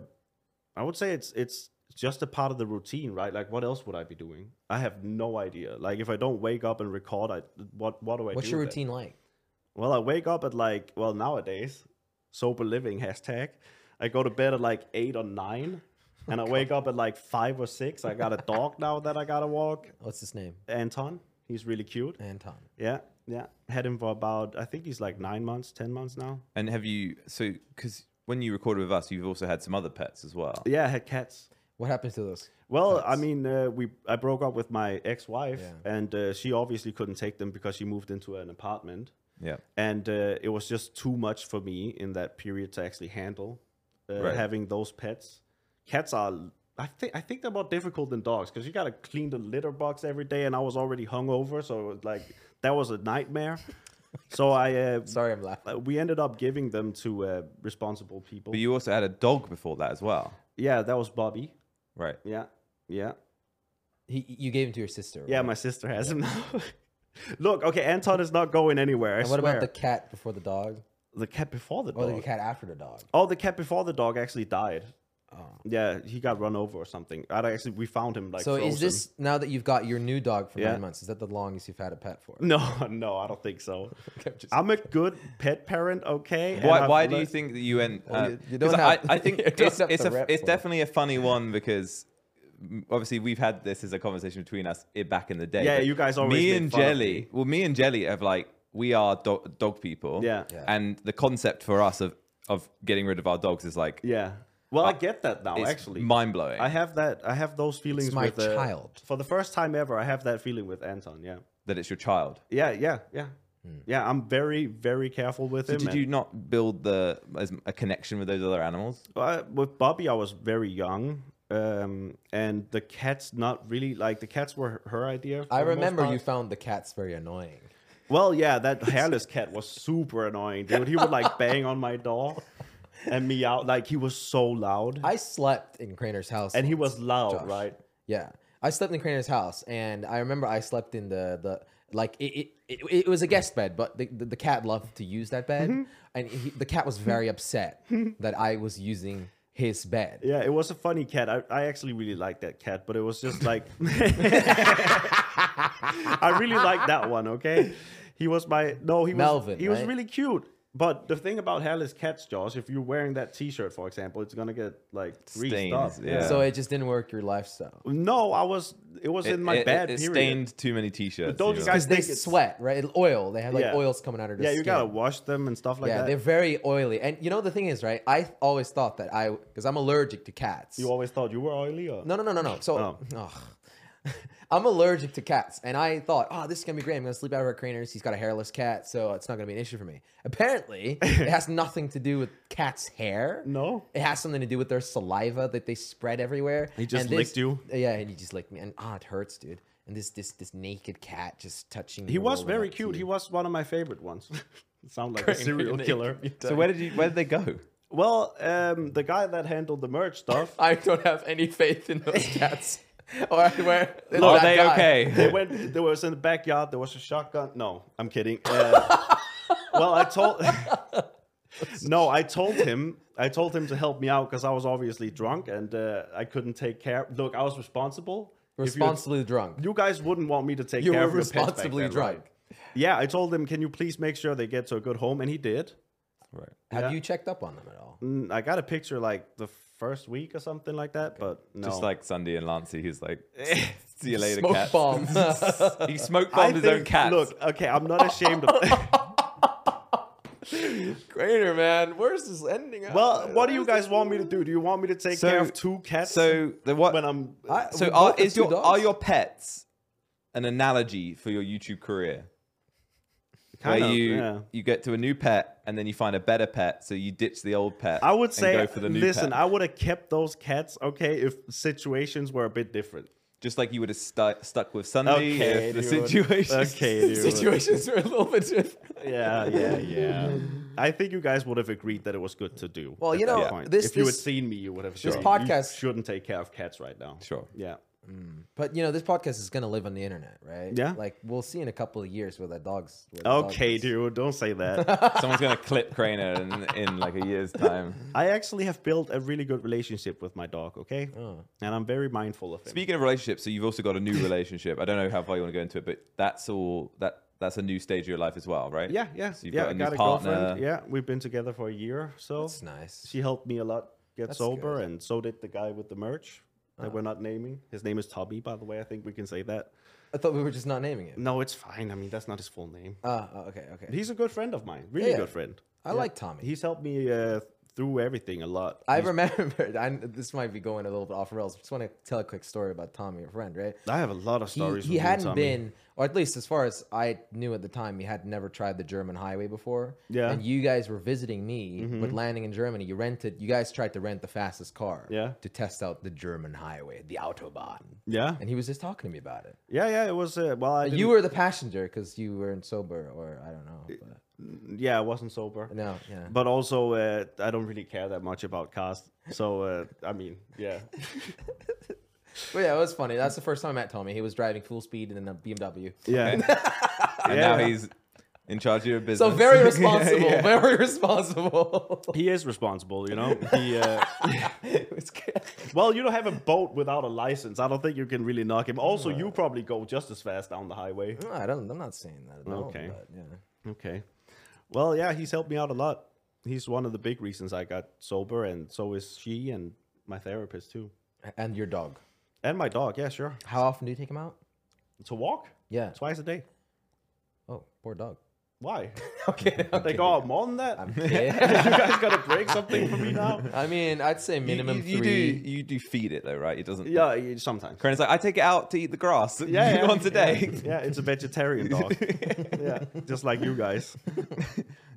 C: I would say it's just a part of the routine, right? Like, what else would I be doing? I have no idea. Like, if I don't wake up and record, what do I do?
D: What's your
C: then?
D: routine like?
C: Well, I wake up at nowadays, sober living hashtag. I go to bed at like 8 or 9, and I wake up at like 5 or 6. I got a dog now that I gotta walk.
D: What's his name?
C: Anton, he's really cute.
D: Anton.
C: Yeah. Had him for about, I think he's like 9 months, 10 months now.
B: And have you, because when you recorded with us, you've also had some other pets as well.
C: Yeah, I had cats.
D: What happens to those?
C: Well,
D: pets?
C: I mean, I broke up with my ex-wife,
D: Yeah.
C: and she obviously couldn't take them because she moved into an apartment,
B: Yeah.
C: and it was just too much for me in that period to actually handle
B: Right.
C: having those pets. Cats are, I think they're more difficult than dogs because you gotta clean the litter box every day, and I was already hungover, so it was like that was a nightmare. So
D: Sorry, I'm laughing.
C: we ended up giving them to responsible people.
B: But you also had a dog before that as well.
C: Yeah, that was Bobby.
B: Right.
C: Yeah.
D: You gave him to your sister.
C: Yeah,
D: right?
C: my sister has him now. Look, okay, Anton is not going anywhere. I
D: And what
C: swear.
D: about the cat before the dog?
C: The cat before the
D: Or
C: dog?
D: the cat after the dog?
C: Oh, the cat before the dog actually died.
D: Oh.
C: Yeah, he got run over or something. We found him like
D: So
C: frozen.
D: is this, now that you've got your new dog for
C: Yeah.
D: 9 months, is that the longest you've had a pet for?
C: No, I don't think so.
D: I'm just-
C: I'm a good pet parent, okay? and
B: Why
C: I've
B: do you
C: learned-
B: think that you went?
D: you don't
B: 'cause
D: have-
B: I think
D: you don't have
B: it's
D: the rep
B: it's
D: for it.
B: definitely a funny one because obviously we've had this as a conversation between us back in the day.
C: Yeah,
B: but
C: you guys always
B: me
C: made
B: and
C: fun of
B: Jelly.
C: me.
B: Well, me and Jelly have we are dog people.
C: Yeah.
D: Yeah.
B: And the concept for us of getting rid of our dogs is like
C: Yeah. Well, I get that now,
B: it's
C: actually.
B: mind blowing.
C: I have those feelings
D: It's my
C: with
D: child.
C: For the first time ever, I have that feeling with Anton, yeah.
B: that it's your child.
C: Yeah. Yeah, I'm very, very careful with
B: So
C: him.
B: did
C: and-
B: you not build a connection with those other animals?
C: With Bobby, I was very young. and the cats not really like the cats were her idea.
D: I
C: for the most
D: remember
C: part.
D: you found the cats very annoying.
C: Well, yeah, that hairless cat was super annoying, dude. He would like bang on my door and meow. Like he was so loud.
D: I slept in Craner's house.
C: And he
D: once,
C: was loud,
D: Josh.
C: right?
D: Yeah, I slept in Craner's house, and I remember I slept in the like it was a guest bed, but the cat loved to use that bed,
C: Mm-hmm.
D: and the cat was very upset that I was using his bed.
C: Yeah, it was a funny cat. I actually really liked that cat, but it was just like I really liked that one, okay? He was
D: Melvin,
C: he was
D: right?
C: really cute. But the thing about hairless cats, Josh, if you're wearing that t-shirt, for example, it's gonna get like greased
B: Stains,
C: up.
B: yeah.
D: So it just didn't work your lifestyle.
C: No, it was in my bed,
B: It
C: period.
B: stained too many t-shirts.
C: But don't you
B: know?
C: guys
D: Because they
C: think it's-
D: sweat, right? Oil. They have like
C: Yeah.
D: oils coming out of their
C: Yeah, you
D: skin.
C: gotta wash them and stuff like
D: Yeah,
C: that.
D: they're very oily. And you know the thing is, right? I always thought that because I'm allergic to cats.
C: You always thought you were oily, or
D: No. So
C: Oh.
D: I'm allergic to cats, and I thought, this is gonna be great. I'm gonna sleep out of Craner's. He's got a hairless cat, so it's not gonna be an issue for me. Apparently, it has nothing to do with cats' hair.
C: No?
D: it has something to do with their saliva that they spread everywhere.
C: He just
D: And this-
C: licked you?
D: Yeah, and he just licked me, and it hurts, dude. And this naked cat just touching.
C: he
D: you,
C: was
D: rolling
C: very
D: up to
C: cute.
D: you.
C: He was one of my favorite ones. Sound like a serial killer.
B: So where did they go?
C: Well, the guy that handled the merch stuff,
D: I don't have any faith in those cats. Or where
B: Are they okay?
C: there was in the backyard, there was a shotgun. No, I'm kidding. Well, I told him to help me out because I was obviously drunk and I couldn't take care. Look, I was responsible. If you-
D: Responsibly drunk.
C: You guys wouldn't want me to take
D: You
C: care
D: were
C: of your pets back
D: responsibly
C: then,
D: drunk.
C: right? Yeah, I told him, can you please make sure they get to a good home? And he did.
B: Right.
D: Have
C: Yeah.
D: you checked up on them at all?
C: I got a picture like the first week or something like that, but no.
B: Just like Sunday and Lancey, he's like, see you later,
D: Smoke
B: cats.
D: bomb.
B: He smoke
C: I
B: bombed his own
C: think-
B: cats.
C: Look, okay, I'm not ashamed of
D: Greater, man. Where's this ending up?
C: Well, what do you guys want me to do? Do you want me to take care of two cats?
B: So the what?
C: when I'm
B: So
D: we both have two
B: are
D: dogs.
B: your pets an analogy for your YouTube career?
C: Kind
B: Where
C: of,
B: you
C: yeah.
B: you get to a new pet and then you find a better pet, so you ditch the old pet.
C: I would
B: and
C: say,
B: go for the new
C: listen,
B: pet.
C: I would have kept those cats, okay, if situations were a bit different.
B: Just like you would have stuck with Sunday
C: Okay,
B: if the
C: dude.
B: situation.
C: Okay, dude.
D: Situations are a little bit different.
C: Yeah. I think you guys would have agreed that it was good to do.
D: Well,
C: at
D: you
C: that
D: know,
C: point.
D: this-
C: if you had
D: this-
C: seen me, you would have.
D: this
C: said,
D: podcast-
C: you shouldn't take care of cats right now.
B: Sure.
C: Yeah.
D: But you know, this podcast is gonna live on the internet, right?
C: Yeah.
D: Like we'll see in a couple of years where that dog's. Where
C: Okay, dude. Don't say that.
B: Someone's gonna clip Craner in like a year's time.
C: I actually have built a really good relationship with my dog. Okay, and I'm very mindful of him.
B: Speaking of relationships, so you've also got a new relationship. I don't know how far you want to go into it, but that's a new stage of your life as well, right?
C: Yeah.
B: So you've
C: yeah,
B: got a
C: I
B: new
C: got a
B: partner.
C: girlfriend. Yeah, we've been together for a year or so.
D: That's nice.
C: She helped me a lot get
D: That's
C: sober,
D: good.
C: and so did the guy with the merch that we're not naming. His name is Tubby, by the way. I think we can say that.
D: I thought we were just not naming it.
C: No, it's fine. I mean, that's not his full name.
D: Okay.
C: He's a good friend of mine. Really
D: Yeah.
C: good friend.
D: I like Tommy.
C: He's helped me through everything a lot.
D: I remember. This might be going a little bit off the rails. Just want to tell a quick story about Tommy, your friend, right?
C: I have a lot of stories.
D: He
C: with you,
D: hadn't
C: Tommy.
D: been, or at least as far as I knew at the time, he had never tried the German highway before.
C: Yeah.
D: And you guys were visiting me with landing in Germany. You guys tried to rent the fastest car.
C: Yeah.
D: To test out the German highway, the Autobahn.
C: Yeah.
D: And he was just talking to me about it.
C: Yeah. It was. Well, I
D: You were the passenger because you weren't sober, or I don't know. But
C: Yeah, I wasn't sober.
D: no, yeah.
C: But also, I don't really care that much about cars. So, I mean, yeah.
D: But yeah, it was funny. That's the first time I met Tommy. He was driving full speed in a BMW.
C: Yeah.
B: And now he's in charge of your business.
D: So very responsible.
B: Yeah.
D: Very responsible.
C: He is responsible, you know. He,
D: It was good.
C: well, you don't have a boat without a license. I don't think you can really knock him. Also, you probably go just as fast down the highway.
D: No, I'm not saying that at all.
C: Okay.
D: But yeah.
C: Okay. Well, yeah, he's helped me out a lot. He's one of the big reasons I got sober, and so is she and my therapist too.
D: And your dog.
C: And my dog, yeah, sure.
D: How often do you take him out?
C: To walk?
D: Yeah.
C: Twice a day.
D: Oh, poor dog.
C: Why?
D: Okay.
C: They go out more than that?
D: I'm
C: You
D: kidding.
C: guys gotta break something for me now?
D: I mean, I'd say minimum
B: you
D: 3.
B: You do feed it though, right? It doesn't.
C: Yeah, sometimes.
B: Craner's like, I take it out to eat the grass.
C: Yeah,
B: once a day.
C: Yeah, it's a vegetarian dog. Yeah, just like you guys.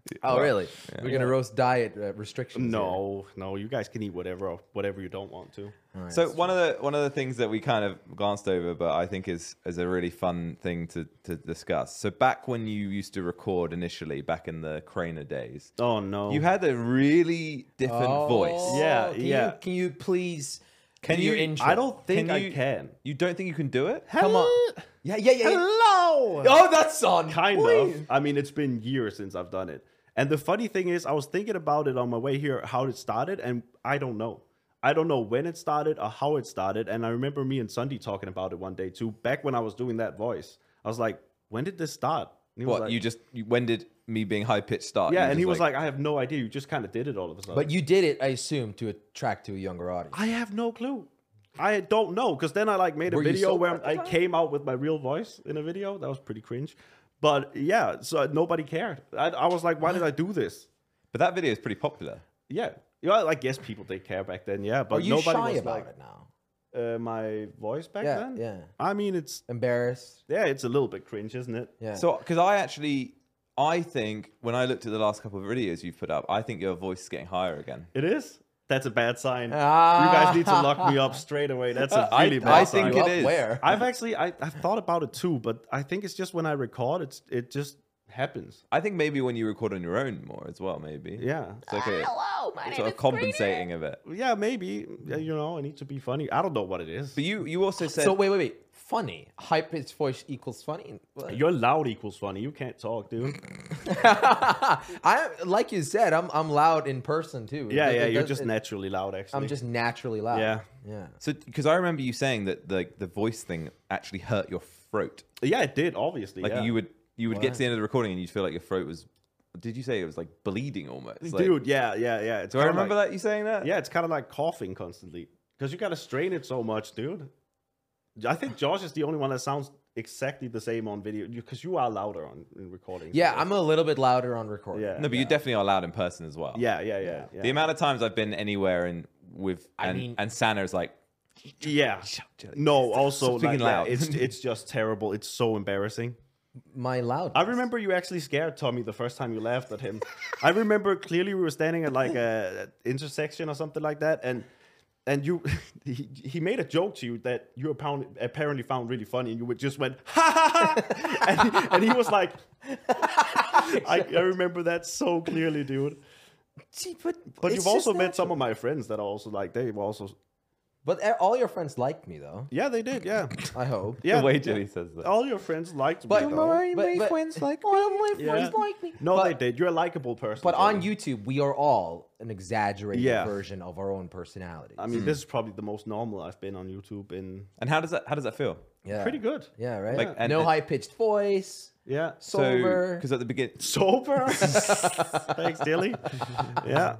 D: Oh, really? We're gonna roast diet restrictions.
C: No, you guys can eat whatever you don't want to.
D: Here.
B: So one of the things that we kind of glanced over, but I think is a really fun thing to discuss. So back when you used to record initially, back in the Craner days,
C: Oh no,
B: you had a really different voice.
C: Yeah, yeah.
D: Can you please?
B: Can
D: do
B: you-
D: Your intro?
C: I don't think I
B: you-
C: can.
B: You don't think you can do it?
D: Come on. Yeah.
C: Hello.
D: Oh, that's on.
C: Kind of. I mean, it's been years since I've done it. And the funny thing is, I was thinking about it on my way here, how it started, and I don't know. I don't know when it started or how it started. And I remember me and Sunday talking about it one day too. Back when I was doing that voice, I was like, "When did this start?" And he was
B: What
C: like,
B: when did me being high pitched start?
C: Yeah,
B: You
C: and
B: just
C: he was like, "I have no idea. You just kind of did it all of a sudden."
D: But you did it, I assume, to attract to a younger audience.
C: I have no clue. I don't know, because then I like made a
D: Were you
C: video
D: sober
C: where
D: at the
C: I
D: time?
C: came out with my real voice in a video. That was pretty cringe. But yeah, so nobody cared. I was like, why did I do this?
B: but that video is pretty popular.
C: Yeah. Well, I guess people did care back then, yeah. But
D: Are you
C: nobody
D: shy
C: was
D: about
C: like,
D: it now?
C: my voice back
D: Yeah,
C: then?
D: yeah.
C: I mean, it's
D: Embarrassed?
C: a little bit cringe, isn't it?
D: Yeah.
B: So, because I think when I looked at the last couple of videos you've put up, I think your voice is getting higher again.
C: It is? That's a bad sign. You
D: Ah.
C: guys need to lock me up straight away. That's a really bad
B: I
C: sign.
B: think it is.
D: Where?
C: I've thought about it too, but I think it's just when I record, it just happens.
B: I think maybe when you record on your own more as well, maybe.
C: Yeah.
B: It's like sort of compensating a bit.
C: Yeah, maybe. Yeah, I need to be funny. I don't know what it is.
B: But you also said
D: So wait. Funny. High pitched voice equals funny. What?
C: You're loud equals funny. You can't talk, dude.
D: I like you said, I'm loud in person too.
C: Yeah,
D: It
C: you're
D: does-
C: just
D: it-
C: naturally loud, actually.
D: I'm just naturally loud.
C: Yeah.
D: Yeah.
B: so because I remember you saying that the voice thing actually hurt your throat.
C: Yeah, it did, obviously.
B: Like
C: yeah.
B: you would get to the end of the recording and you'd feel like your throat was. Did you say it was like bleeding almost? Like,
C: Dude, yeah. It's
B: do I
C: kinda
B: remember
C: like,
B: that you saying that?
C: Yeah, it's kind of like coughing constantly. Because you got to strain it so much, dude. I think Josh is the only one that sounds exactly the same on video. Because you are louder in recording.
D: Yeah, I'm a little bit louder on recording.
C: Yeah.
B: No, but you definitely are loud in person as well.
C: Yeah.
B: The amount of times I've been anywhere and Sanna's like,
C: Yeah.
B: Jelly.
C: No, also,
B: Speaking
C: like,
B: loud.
C: it's just terrible. It's so embarrassing.
D: My loud.
C: I remember you actually scared Tommy the first time you laughed at him. I remember clearly we were standing at like a intersection or something like that, and you he made a joke to you that you apparently found really funny, and you would just went ha ha ha, and he was like, I remember that so clearly, dude.
D: See,
C: But
D: it's
C: you've also
D: just
C: met some of my friends that are also like they were also
D: But all your friends like me though.
C: yeah they did yeah
D: I hope.
C: yeah
B: the way Jelly says that.
C: all your friends liked
D: But-
C: me though.
D: But-
B: friends like
C: Yeah.
D: me.
C: No,
D: But-
C: they did. You're a likable person.
D: But on
C: Jordan.
D: YouTube, we are all an exaggerated
C: Yeah.
D: version of our own personalities.
C: I mean, this is probably the most normal I've been on YouTube in.
B: And how does that feel?
D: yeah.
C: Pretty good.
D: Yeah, right.
B: Like, and-
D: no
B: and-
D: high pitched voice.
C: Yeah.
D: Sober.
B: Because at the beginning,
C: Sober. Thanks, Dilly. Yeah.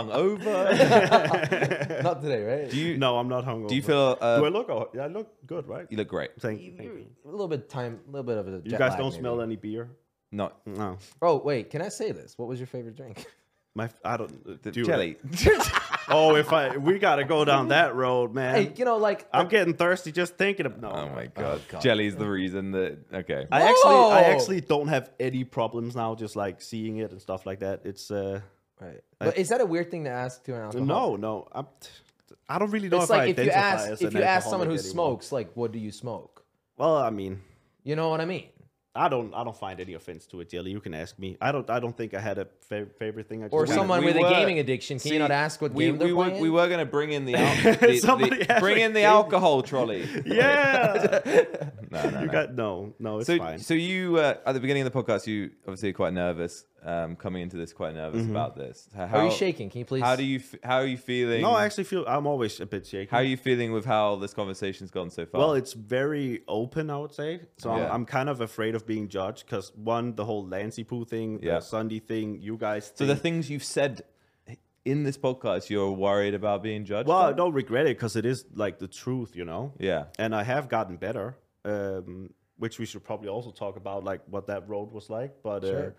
B: hungover.
D: Not today, right?
B: do you
C: No, I'm not hungover.
B: do you feel?
C: Do I look? Yeah, I look good, right?
B: You look great.
C: Thank you.
D: a little bit of a
C: You
D: jet
C: guys
D: lag,
C: don't
D: maybe.
C: smell any beer.
B: Not
C: No.
D: Oh wait, can I say this? What was your favorite drink?
C: I don't.
B: the
C: dude.
B: jelly.
C: Oh, we gotta go down that road, man.
D: Hey, like
C: I'm getting thirsty just thinking of. No.
B: Oh my god.
D: God.
B: Jelly's the reason that. Okay.
C: I
D: Whoa!
C: actually don't have any problems now. Just like seeing it and stuff like that. It's
D: right. But is that a weird thing to ask to an alcoholic?
C: no. I don't really know
D: It's
C: if I
D: like if you
C: identify
D: ask
C: as
D: if
C: an
D: you ask someone who
C: alcoholic anymore.
D: smokes, like, what do you smoke?
C: Well, I mean,
D: You know what I mean?
C: I don't find any offense to it, Jelly. You can ask me. I don't think I had a favorite thing. I just
D: Or
C: kinda-
D: someone
B: we
D: with a
B: were-
D: gaming addiction. Can you not ask what game they're playing?
B: we were gonna bring in the,
C: Somebody has
B: bring
C: a
B: in the
C: game.
B: alcohol trolley.
C: Yeah.
B: No.
C: You got no. It's
B: So
C: fine.
B: so you at the beginning of the podcast, you obviously are quite nervous. Coming into this, quite nervous about this. How
D: Are you shaking? Can you please?
B: How are you feeling?
C: No, I actually feel I'm always a bit shaky.
B: How are you feeling with how this conversation's gone so far?
C: Well, it's very open, I would say. So
B: Yeah.
C: I'm kind of afraid of being judged because one, the whole Lancy Poo thing,
B: Yeah.
C: the Sunday thing, you guys.
B: so the
C: think-
B: things you've said in this podcast, you're worried about being judged.
C: Well, I
B: on?
C: don't regret it because it is like the truth, you know.
B: Yeah.
C: And I have gotten better, which we should probably also talk about, like what that road was like. But
D: Sure.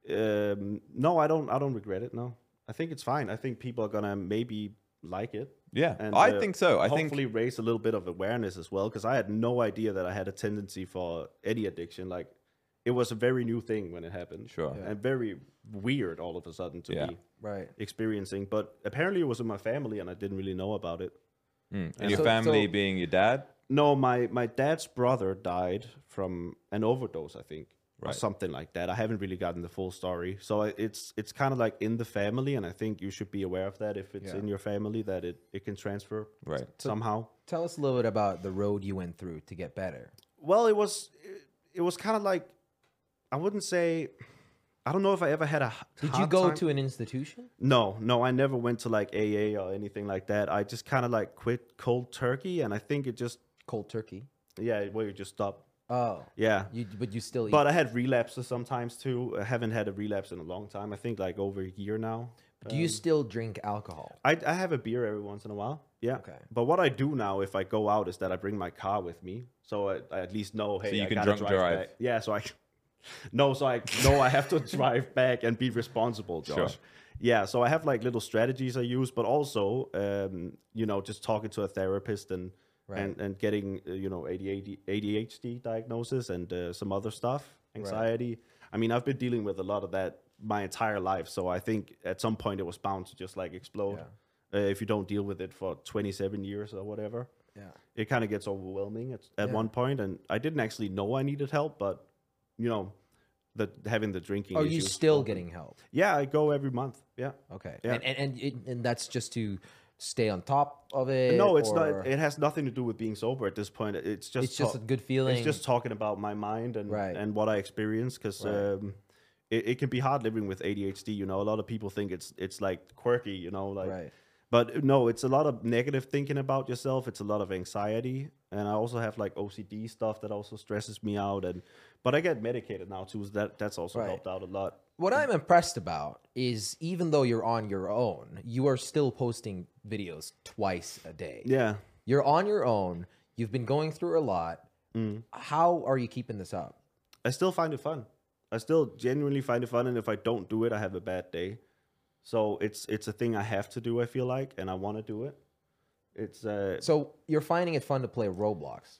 C: no, I don't regret it. No, I think it's fine. I think people are gonna maybe like it.
B: Yeah,
C: And,
B: I think so. I think
C: hopefully raise a little bit of awareness as well, because I had no idea that I had a tendency for any addiction. Like, it was a very new thing when it happened.
B: Sure.
C: And very weird all of a sudden to be
D: Right.
C: experiencing. But apparently it was in my family and I didn't really know about it.
B: And your family being your dad?
C: No, my dad's brother died from an overdose, I think. Or
B: Right.
C: something like that. I haven't really gotten the full story. So it's kind of like in the family, and I think you should be aware of that if it's in your family, that it can transfer
B: Right.
C: somehow.
D: Tell us a little bit about the road you went through to get better.
C: Well, it was kind of like, I wouldn't say, I don't know if I ever had a
D: Did you
C: hard
D: go
C: time.
D: to an institution?
C: No, I never went to like AA or anything like that. I just kind of like quit cold turkey, and I think it just,
D: Cold turkey.
C: where you just stop.
D: Oh.
C: Yeah.
D: But you still eat.
C: But I had relapses sometimes too. I haven't had a relapse in a long time. I think like over a year now.
D: Do you still drink alcohol?
C: I have a beer every once in a while. Yeah.
D: Okay.
C: But what I do now, if I go out, is that I bring my car with me, so I at least know. Hey,
B: you
C: I
B: can
C: gotta
B: drunk drive.
C: back. Yeah. So I. No, so I know I have to drive back and be responsible, Josh.
B: Sure.
C: Yeah. So I have like little strategies I use, but also, just talking to a therapist and getting ADHD diagnosis and some other stuff, anxiety. I mean, I've been dealing with a lot of that my entire life, so I think at some point it was bound to just like explode. If you don't deal with it for 27 years or whatever, it kind of gets overwhelming at one point. And I didn't actually know I needed help, but having the drinking.
D: Are you
C: issues
D: still
C: opened.
D: getting help?
C: Yeah, I go every month. Yeah.
D: Okay.
C: Yeah.
D: And that's just to stay on top of it?
C: No, it's
D: or
C: not. It has nothing to do with being sober at this point. It's just
D: a good feeling.
C: It's just talking about my mind and what I experience, because it can be hard living with ADHD. You know, a lot of people think it's like quirky. You know, like. But no, it's a lot of negative thinking about yourself. It's a lot of anxiety, and I also have like OCD stuff that also stresses me out. But I get medicated now too. So that's also helped out a lot.
D: What I'm impressed about is even though you're on your own, you are still posting videos twice a day.
C: Yeah,
D: you're on your own. You've been going through a lot. How are you keeping this up?
C: I still find it fun. I still genuinely find it fun, and if I don't do it, I have a bad day. So it's a thing I have to do, I feel like, and I want to do it. It's
D: So you're finding it fun to play Roblox?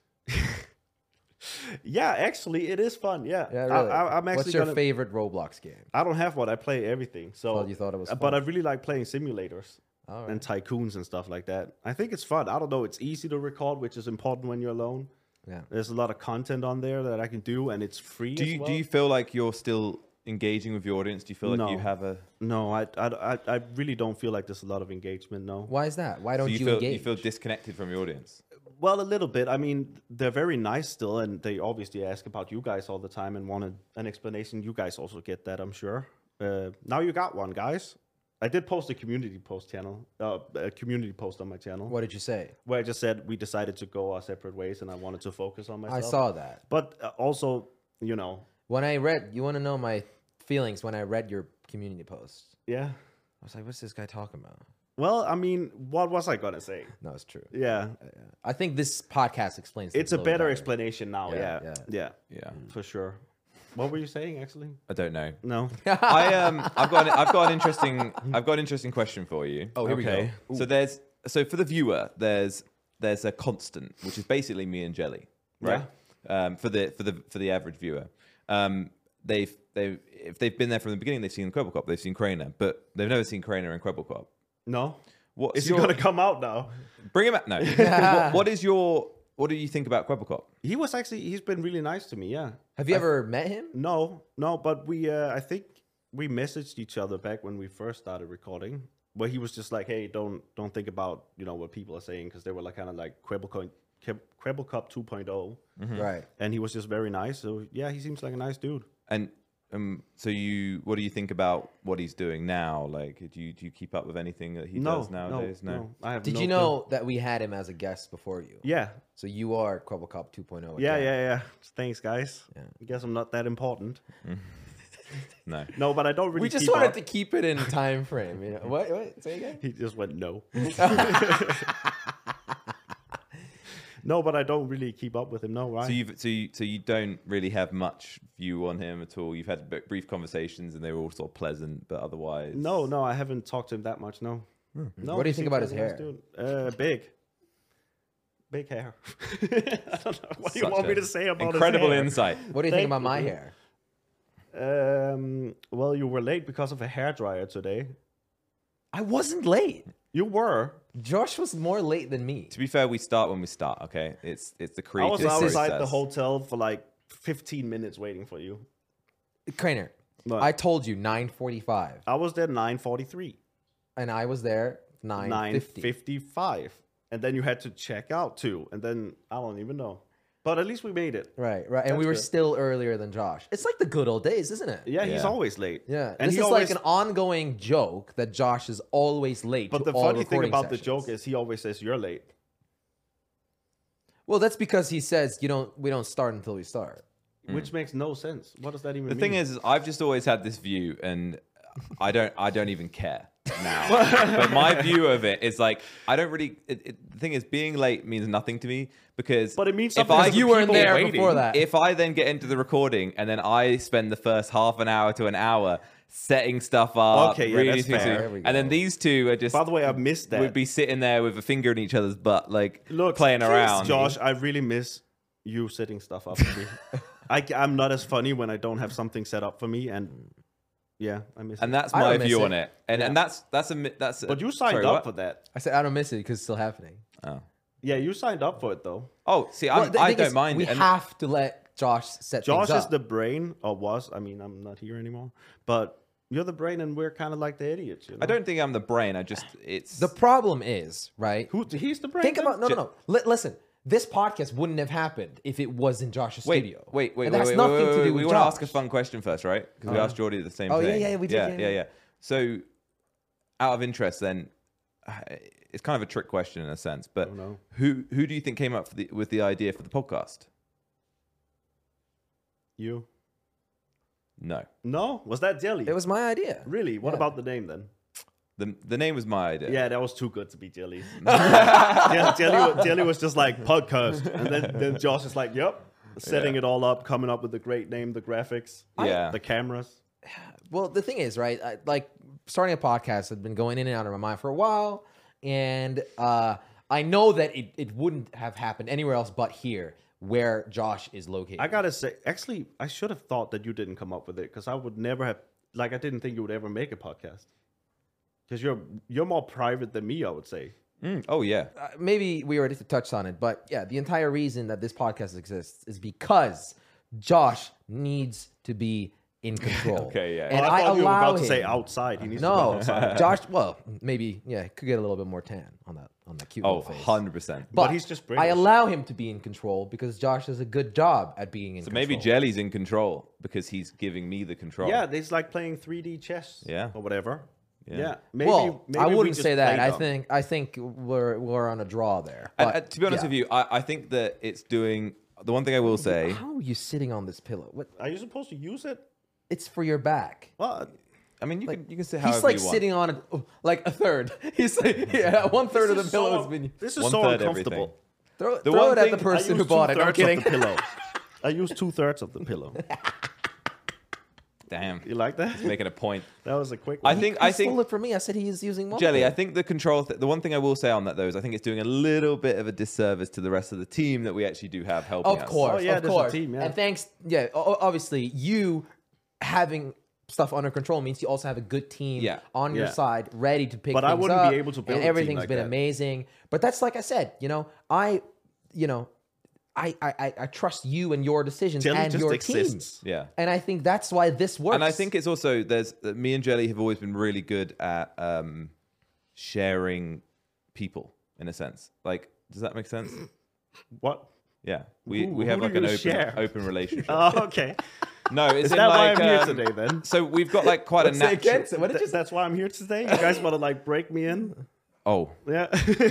C: Yeah, actually, it is fun. Yeah,
D: really.
C: I'm actually.
D: What's your favorite Roblox game?
C: I don't have one. I play everything. So
D: Oh, you thought it was
C: but
D: fun.
C: I really like playing simulators
D: All
C: and tycoons and stuff like that. I think it's fun. I don't know. It's easy to record, which is important when you're alone.
D: Yeah.
C: There's a lot of content on there that I can do, and it's free.
B: Do you feel like you're still engaging with your audience? Do you feel like you have a?
C: No, I really don't feel like there's a lot of engagement. No.
D: Why is that? Why don't
B: So
D: you
B: feel
D: engage?
B: you feel disconnected from your audience?
C: Well, a little bit. I mean, they're very nice still, and they obviously ask about you guys all the time and want an explanation. You guys also get that, I'm sure. Now you got one, guys. I did post a community post on my channel.
D: What did you say?
C: Where I just said we decided to go our separate ways, and I wanted to focus on myself.
D: I saw that.
C: But also,
D: When I read, you want to know my feelings when I read your community post?
C: yeah.
D: I was like, what's this guy talking about?
C: Well, I mean, what was I gonna say?
D: No, it's true.
C: Yeah,
D: I think this podcast explains
C: it's
D: things
C: a
D: little
C: better explanation now.
D: Yeah,
C: Yeah,
B: Yeah,
C: for sure. What were you saying, actually?
B: I don't know.
C: No.
B: I've got an interesting question for you.
D: Oh, here we go.
B: So for the viewer, there's a constant, which is basically me and Jelly, right? For the average viewer, if they've been there from the beginning, they've seen Kwebbelkop, they've seen Craner, but they've never seen Craner and Kwebbelkop.
C: No.
B: What
C: Is he gonna come out now?
B: Bring him out? No. What do you think about Kwebbelkop?
C: He's been really nice to me. Yeah.
D: Have you ever met him?
C: No, but I think we messaged each other back when we first started recording, where he was just like, "Hey, don't think about what people are saying," because they were like kind of like Kwebbelkop 2.0,
D: Right.
C: and he was just very nice. So yeah, he seems like a nice dude.
B: And what do you think about what he's doing now? Like, do you keep up with anything that he does nowadays? No.
C: I have
D: Did
C: no
D: you
C: clue.
D: know that we had him as a guest before you?
C: Yeah.
D: So you are Kwebbelkop 2.0.
C: Yeah. Thanks, guys.
D: Yeah.
C: I guess I'm not that important.
B: No.
C: No, but I don't really.
D: We just
C: keep
D: wanted
C: up.
D: to keep it in time frame. You know what? Say again.
C: He just went no. No, but I don't really keep up with him. No, right?
B: So you don't really have much view on him at all. You've had brief conversations and they were all sort of pleasant, but otherwise.
C: No, I haven't talked to him that much. No. No.
D: What do you
C: he
D: think
C: seems
D: about
C: like
D: his
C: a nice
D: hair?
C: dude. Big hair. I don't know. What do you want me to say about
B: incredible
C: his hair?
B: insight?
D: What do you think
C: Thank
D: about my
C: you.
D: hair?
C: Well, you were late because of a hairdryer today.
D: I wasn't late.
C: You were.
D: Josh was more late than me.
B: To be fair, we start when we start. Okay, it's the
C: I
B: creative
C: was outside
B: process.
C: the hotel for like 15 minutes waiting for you.
D: Craner,
C: What?
D: I told you 9:45,
C: I was there 9:43.
D: and I was there 9:50.
C: 9:55. And then you had to check out too. And then I don't even know. But at least we made it.
D: Right, right, and
C: That's
D: we were
C: good.
D: still earlier than Josh. It's like the good old days, isn't it?
C: Yeah, he's
B: Yeah.
C: always late.
D: Yeah,
C: And
D: this
C: he
D: is
C: always,
D: like an ongoing joke that Josh is always late.
C: But
D: to
C: the
D: all
C: funny thing
D: recording
C: about the
D: sessions.
C: joke is he always says you're late.
D: well, that's because he says we don't start until we start.
C: Which makes no sense. What does that even
B: The
C: mean?
B: thing is I've just always had this view, and I don't even care now. But my view of it is like I don't really. The thing is, being late means nothing to me because.
C: But it means
B: if
C: something
B: I
C: to the
D: You weren't
C: people
D: there
C: waiting.
D: before that.
B: if I then get into the recording and then I spend the first half an hour to an hour setting stuff up,
C: Okay, yeah,
B: reading
C: that's
B: things
C: fair.
B: through,
D: There we
B: and then
D: go.
B: these two are just
C: By the way, I missed that.
B: would be sitting there with a finger in each other's butt, like
C: Look,
B: playing
C: please,
B: around.
C: Josh, I really miss you setting stuff up for me. I'm not as funny when I don't have something set up for me, and yeah, I miss
B: And
C: it.
B: that's
D: I
B: my
D: don't miss
B: view
D: it.
B: on it. And that's
C: But you signed up for that.
D: I said I don't miss it because it's still happening.
B: Oh.
C: Yeah, you signed up for it though.
B: Oh, see,
D: Well, the
B: I
D: thing
B: don't
D: is,
B: mind
D: We
B: it. And
D: have to let Josh set
C: Josh
D: things
C: is
D: up.
C: the brain, or was. I mean, I'm not here anymore. But you're the brain, and we're kind of like the idiots. You know?
B: I don't think I'm the brain. I just it's
D: The problem is, right?
C: He's the brain.
D: Think
C: then?
D: about no. Listen, this podcast wouldn't have happened if it was in Josh's
B: wait,
D: studio.
B: wait.
D: And that's nothing to do with
B: We want to
D: Josh.
B: ask a fun question first, right? Because we asked Jordy the same
D: Oh,
B: thing.
D: yeah, we did, yeah.
B: So, out of interest, then, it's kind of a trick question in a sense. But
C: Oh, no.
B: who do you think came up with the idea for the podcast?
C: You.
B: No,
C: No, was that Jelly?
D: It was my idea.
C: Really. What
D: Yeah.
C: about the name then?
B: the name was my idea.
C: Yeah, that was too good to be Jelly. Jelly was just like podcast, and then Josh is like, "Yep," setting
B: Yeah.
C: it all up, coming up with the great name, the graphics,
B: Yeah.
C: the cameras.
D: Well, the thing is, right? Like starting a podcast had been going in and out of my mind for a while, and I know that it wouldn't have happened anywhere else but here, where Josh is located.
C: I gotta say, actually, I should have thought that you didn't come up with it because I would never have. Like, I didn't think you would ever make a podcast because you're more private than me. I would say.
B: Oh yeah.
D: Maybe we already touched on it, but yeah, the entire reason that this podcast exists is because Josh needs to be in control.
B: Okay, yeah.
D: And
C: Oh, I
D: I
C: thought you were
D: allow
C: about to say
D: him-
C: outside. He needs to go
D: No,
C: outside.
D: Josh. Well, maybe could get a little bit more tan on that cute
B: Oh,
D: little face.
B: 100%.
D: But
C: he's just
D: I
C: British.
D: allow him to be in control because Josh does a good job at being in
B: So
D: control.
B: maybe Jelly's in control because he's giving me the control.
C: Yeah, it's like playing 3D chess.
B: Yeah.
C: Or whatever.
B: Yeah.
C: Yeah. Maybe,
D: Well,
C: maybe
D: I
C: we
D: wouldn't
C: just
D: say that.
C: play
D: I
C: dumb.
D: think we're on a draw there.
B: And,
D: But,
B: to be honest
D: yeah.
B: with you, I think that it's doing the one thing I will say.
D: How are you sitting on this pillow? What?
C: Are you supposed to use it?
D: It's for your back.
C: Well,
B: I mean, you can say however
D: He's like
B: you want.
D: sitting on like a third. He's like, yeah, 1/3 of the pillow has been.
C: This is
B: One
C: so
B: third
C: uncomfortable.
D: Throw
B: The
D: throw
B: one
D: it at the
B: thing-
D: person
C: I
D: who
C: use
D: bought it. I'm
C: 2/3
D: kidding.
C: of the pillow. I use 2/3 of the pillow.
B: Damn,
C: You like that?
B: making a point.
C: That was a quick
B: I
C: one.
B: think
D: He stole it from me. I said he's using one.
B: Jelly. I think the control. The one thing I will say on that though is I think it's doing a little bit of a disservice to the rest of the team that we actually do have helping
D: Of
B: us.
D: course,
C: Oh, yeah,
D: of
C: there's a
D: course.
C: team, yeah.
D: And thanks, obviously, you having stuff under control means you also have a good team
B: Yeah.
D: on your
C: Yeah.
D: side, ready to pick
C: But
D: things
C: I wouldn't
D: up,
C: be able to build
D: and
C: a team
D: everything's
C: like
D: been
C: that.
D: amazing. But that's like I said, I trust you and your decisions
C: Jelly
D: and
C: just
D: your
C: exists.
D: team.
B: Yeah.
D: And I think that's why this works.
B: And I think it's also me and Jelly have always been really good at sharing people in a sense. Like, does that make sense?
C: What?
B: Yeah, we
C: Who
B: have
C: do
B: like
C: you
B: an
C: share?
B: open relationship.
C: Oh, okay.
B: No, it's
C: Is
B: in
C: that why
B: like,
C: I'm here today then?
B: So we've got like quite a
D: Say
B: natural.
D: against it. What did you say?
C: That's why I'm here today. You guys want to like break me in?
B: Oh,
C: Yeah.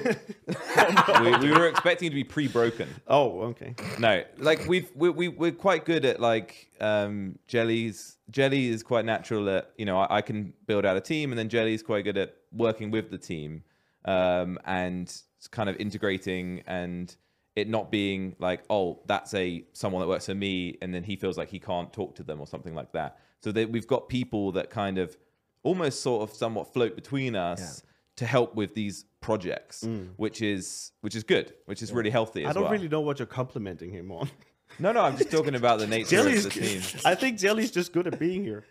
B: we were expecting to be pre-broken.
C: Oh, okay.
B: No, like we're quite good at like Jelly is quite natural at I can build out a team, and then Jelly is quite good at working with the team and kind of integrating and it not being like, oh, that's someone that works for me, and then he feels like he can't talk to them or something like that. So that we've got people that kind of almost sort of somewhat float between us to help with these projects, which is good, which is really healthy as
C: I don't
B: well.
C: really know what you're complimenting him on.
B: No, I'm just talking about the nature
C: Jelly's.
B: of the team.
C: I think Jelly's just good at being here.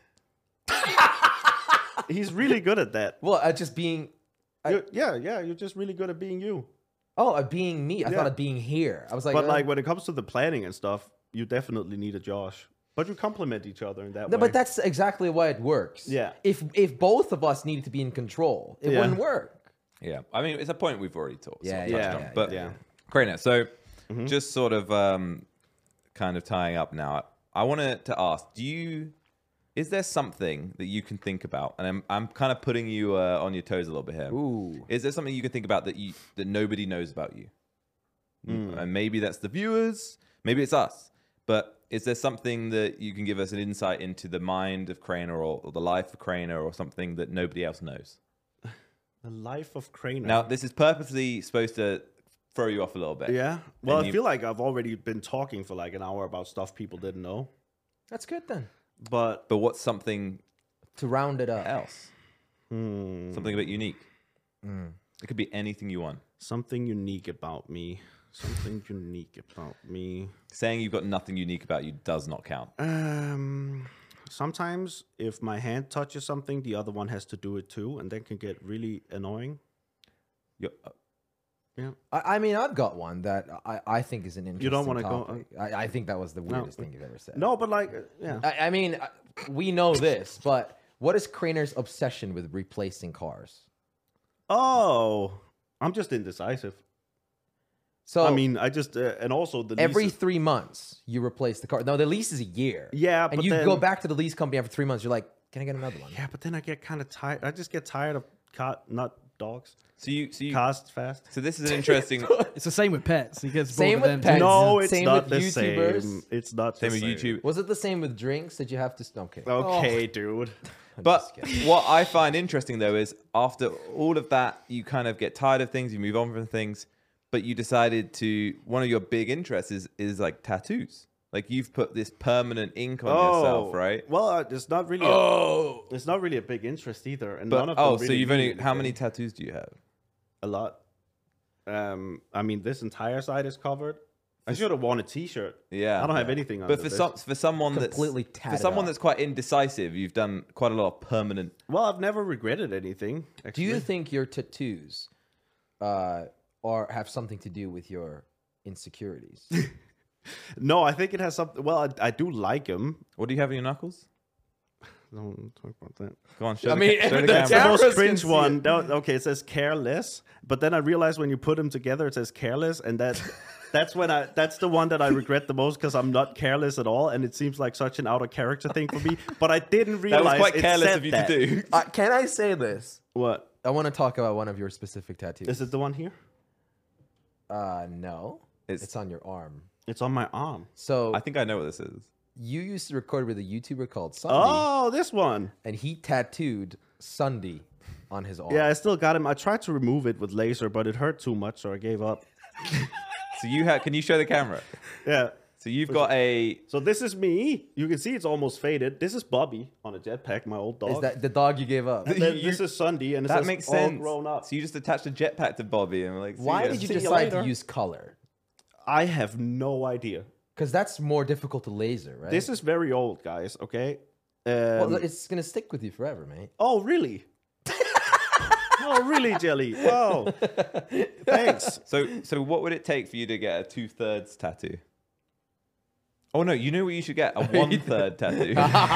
C: He's really good at that.
D: Well, just being.
C: You're just really good at being you.
D: Being me. I
C: Yeah.
D: thought of being here. I was like,
C: But like when it comes to the planning and stuff, you definitely need a Josh. But you complement each other in that
D: no,
C: way.
D: but that's exactly why it works.
C: Yeah.
D: If both of us needed to be in control, it
C: Yeah.
D: wouldn't work.
B: Yeah, I mean, it's a point we've already talked.
D: Yeah,
B: touched
C: yeah,
B: on.
C: yeah,
B: But
C: yeah.
B: Crainer, so just sort of kind of tying up now. I wanted to ask: is there something that you can think about? And I'm kind of putting you on your toes a little bit here.
D: Ooh.
B: Is there something you can think about that nobody knows about you? And maybe that's the viewers, maybe it's us. But is there something that you can give us an insight into the mind of Crainer or the life of Crainer or something that nobody else knows?
C: The life of Crainer.
B: Now, this is purposely supposed to throw you off a little bit.
C: Yeah. Well,
B: And
C: I
B: you-
C: feel like I've already been talking for like an hour about stuff people didn't know.
D: That's good then.
C: But
B: But what's something
D: To round it up.
B: else? Something a bit unique. It could be anything you want.
C: something unique about me. Something unique about me.
B: Saying you've got nothing unique about you does not count.
C: Sometimes if my hand touches something, the other one has to do it too, and that can get really annoying.
B: You're-
C: Yeah.
D: I mean, I've got one that I think is an interesting
C: don't wanna go-
D: topic. I think that was the weirdest thing you've ever said.
C: No, but like, yeah.
D: I mean, we know this, but what is Crainer's obsession with replacing cars?
C: Oh, I'm just indecisive.
D: So
C: I mean, I just and also the
D: every
C: lease-
D: 3 months you replace the car. No, the lease is a year.
C: Yeah,
D: and
C: but
D: you
C: then-
D: go back to the lease company after 3 months. You're like, can I get another one?
C: Yeah, but then I get kind of tired. I just get tired of not dogs.
B: So you
C: Cars fast.
B: So this is an interesting.
E: It's the same with pets. He gets bored
D: Same
E: of
D: with
E: them
D: pets.
E: too.
C: No, it's
D: Same
C: not
D: with
C: the
D: YouTubers.
C: same. It's not
B: Same
C: the
B: with YouTube.
D: Was it the same with drinks? Did you have to? Okay.
C: Okay, dude.
B: But what I find interesting though is after all of that, you kind of get tired of things, you move on from things, but you decided to. One of your big interests is like tattoos. Like you've put this permanent ink on yourself, right?
C: Well, it's not really. It's not really a big interest either, and none
B: But
C: of them
B: so
C: really
B: you've
C: mean
B: only how
C: anything.
B: many tattoos do you have?
C: A lot. I mean, this entire side is covered. I should have worn a T-shirt.
B: Yeah,
C: I don't have anything.
B: But
C: under
B: for
C: this.
B: someone
D: Completely
B: for
D: tatted
B: someone
D: up.
B: that's quite indecisive, you've done quite a lot of permanent.
C: Well, I've never regretted anything.
D: Do
C: Actually.
D: you think your tattoos or have something to do with your insecurities?
C: No, I think it has something. Well, I do like him.
B: What do you have in your knuckles?
C: Don't talk about that.
B: Go on, show
D: I
B: the,
D: mean,
B: show the
D: the
B: camera.
C: The
D: cameras
C: most
D: can
C: cringe
D: see
C: one. Okay, it says careless, but then I realized when you put them together, it says careless, and that's the one that I regret the most because I'm not careless at all, and it seems like such an out of character thing for me. But I didn't
B: That
C: realize
B: was quite
C: it
B: careless
C: said
B: of you
C: that.
B: to do.
D: Can I say this?
C: What
D: I want to talk about one of your specific tattoos.
C: is it? The one here?
D: No.
B: It's-
D: It's on your arm.
C: It's on my arm.
D: So
B: I think I know what this is.
D: you used to record with a YouTuber called Sunday,
C: Oh, this one.
D: and he tattooed Sunday on his arm.
C: Yeah, I still got him. I tried to remove it with laser, but it hurt too much, so I gave up.
B: So you have? Can you show the camera?
C: Yeah.
B: So you've got a.
C: So this is me. You can see it's almost faded. This is Bobby on a jetpack, my old dog.
D: Is that the dog you gave up?
C: And then this is Sunday, and it
B: That
C: says
B: makes
C: all
B: sense.
C: grown up.
B: So you just attached a jetpack to Bobby and were like,
D: Why did you
C: See you
D: decide to
C: later.
D: use color?
C: I have no idea.
D: Because that's more difficult to laser, right?
C: This is very old, guys. Okay.
D: well, it's gonna stick with you forever, mate.
C: Oh, really? Oh, really, Jelly? Wow. Thanks.
B: So what would it take for you to get a 2/3 tattoo? Oh no, you know what you should get? A 1/3 tattoo.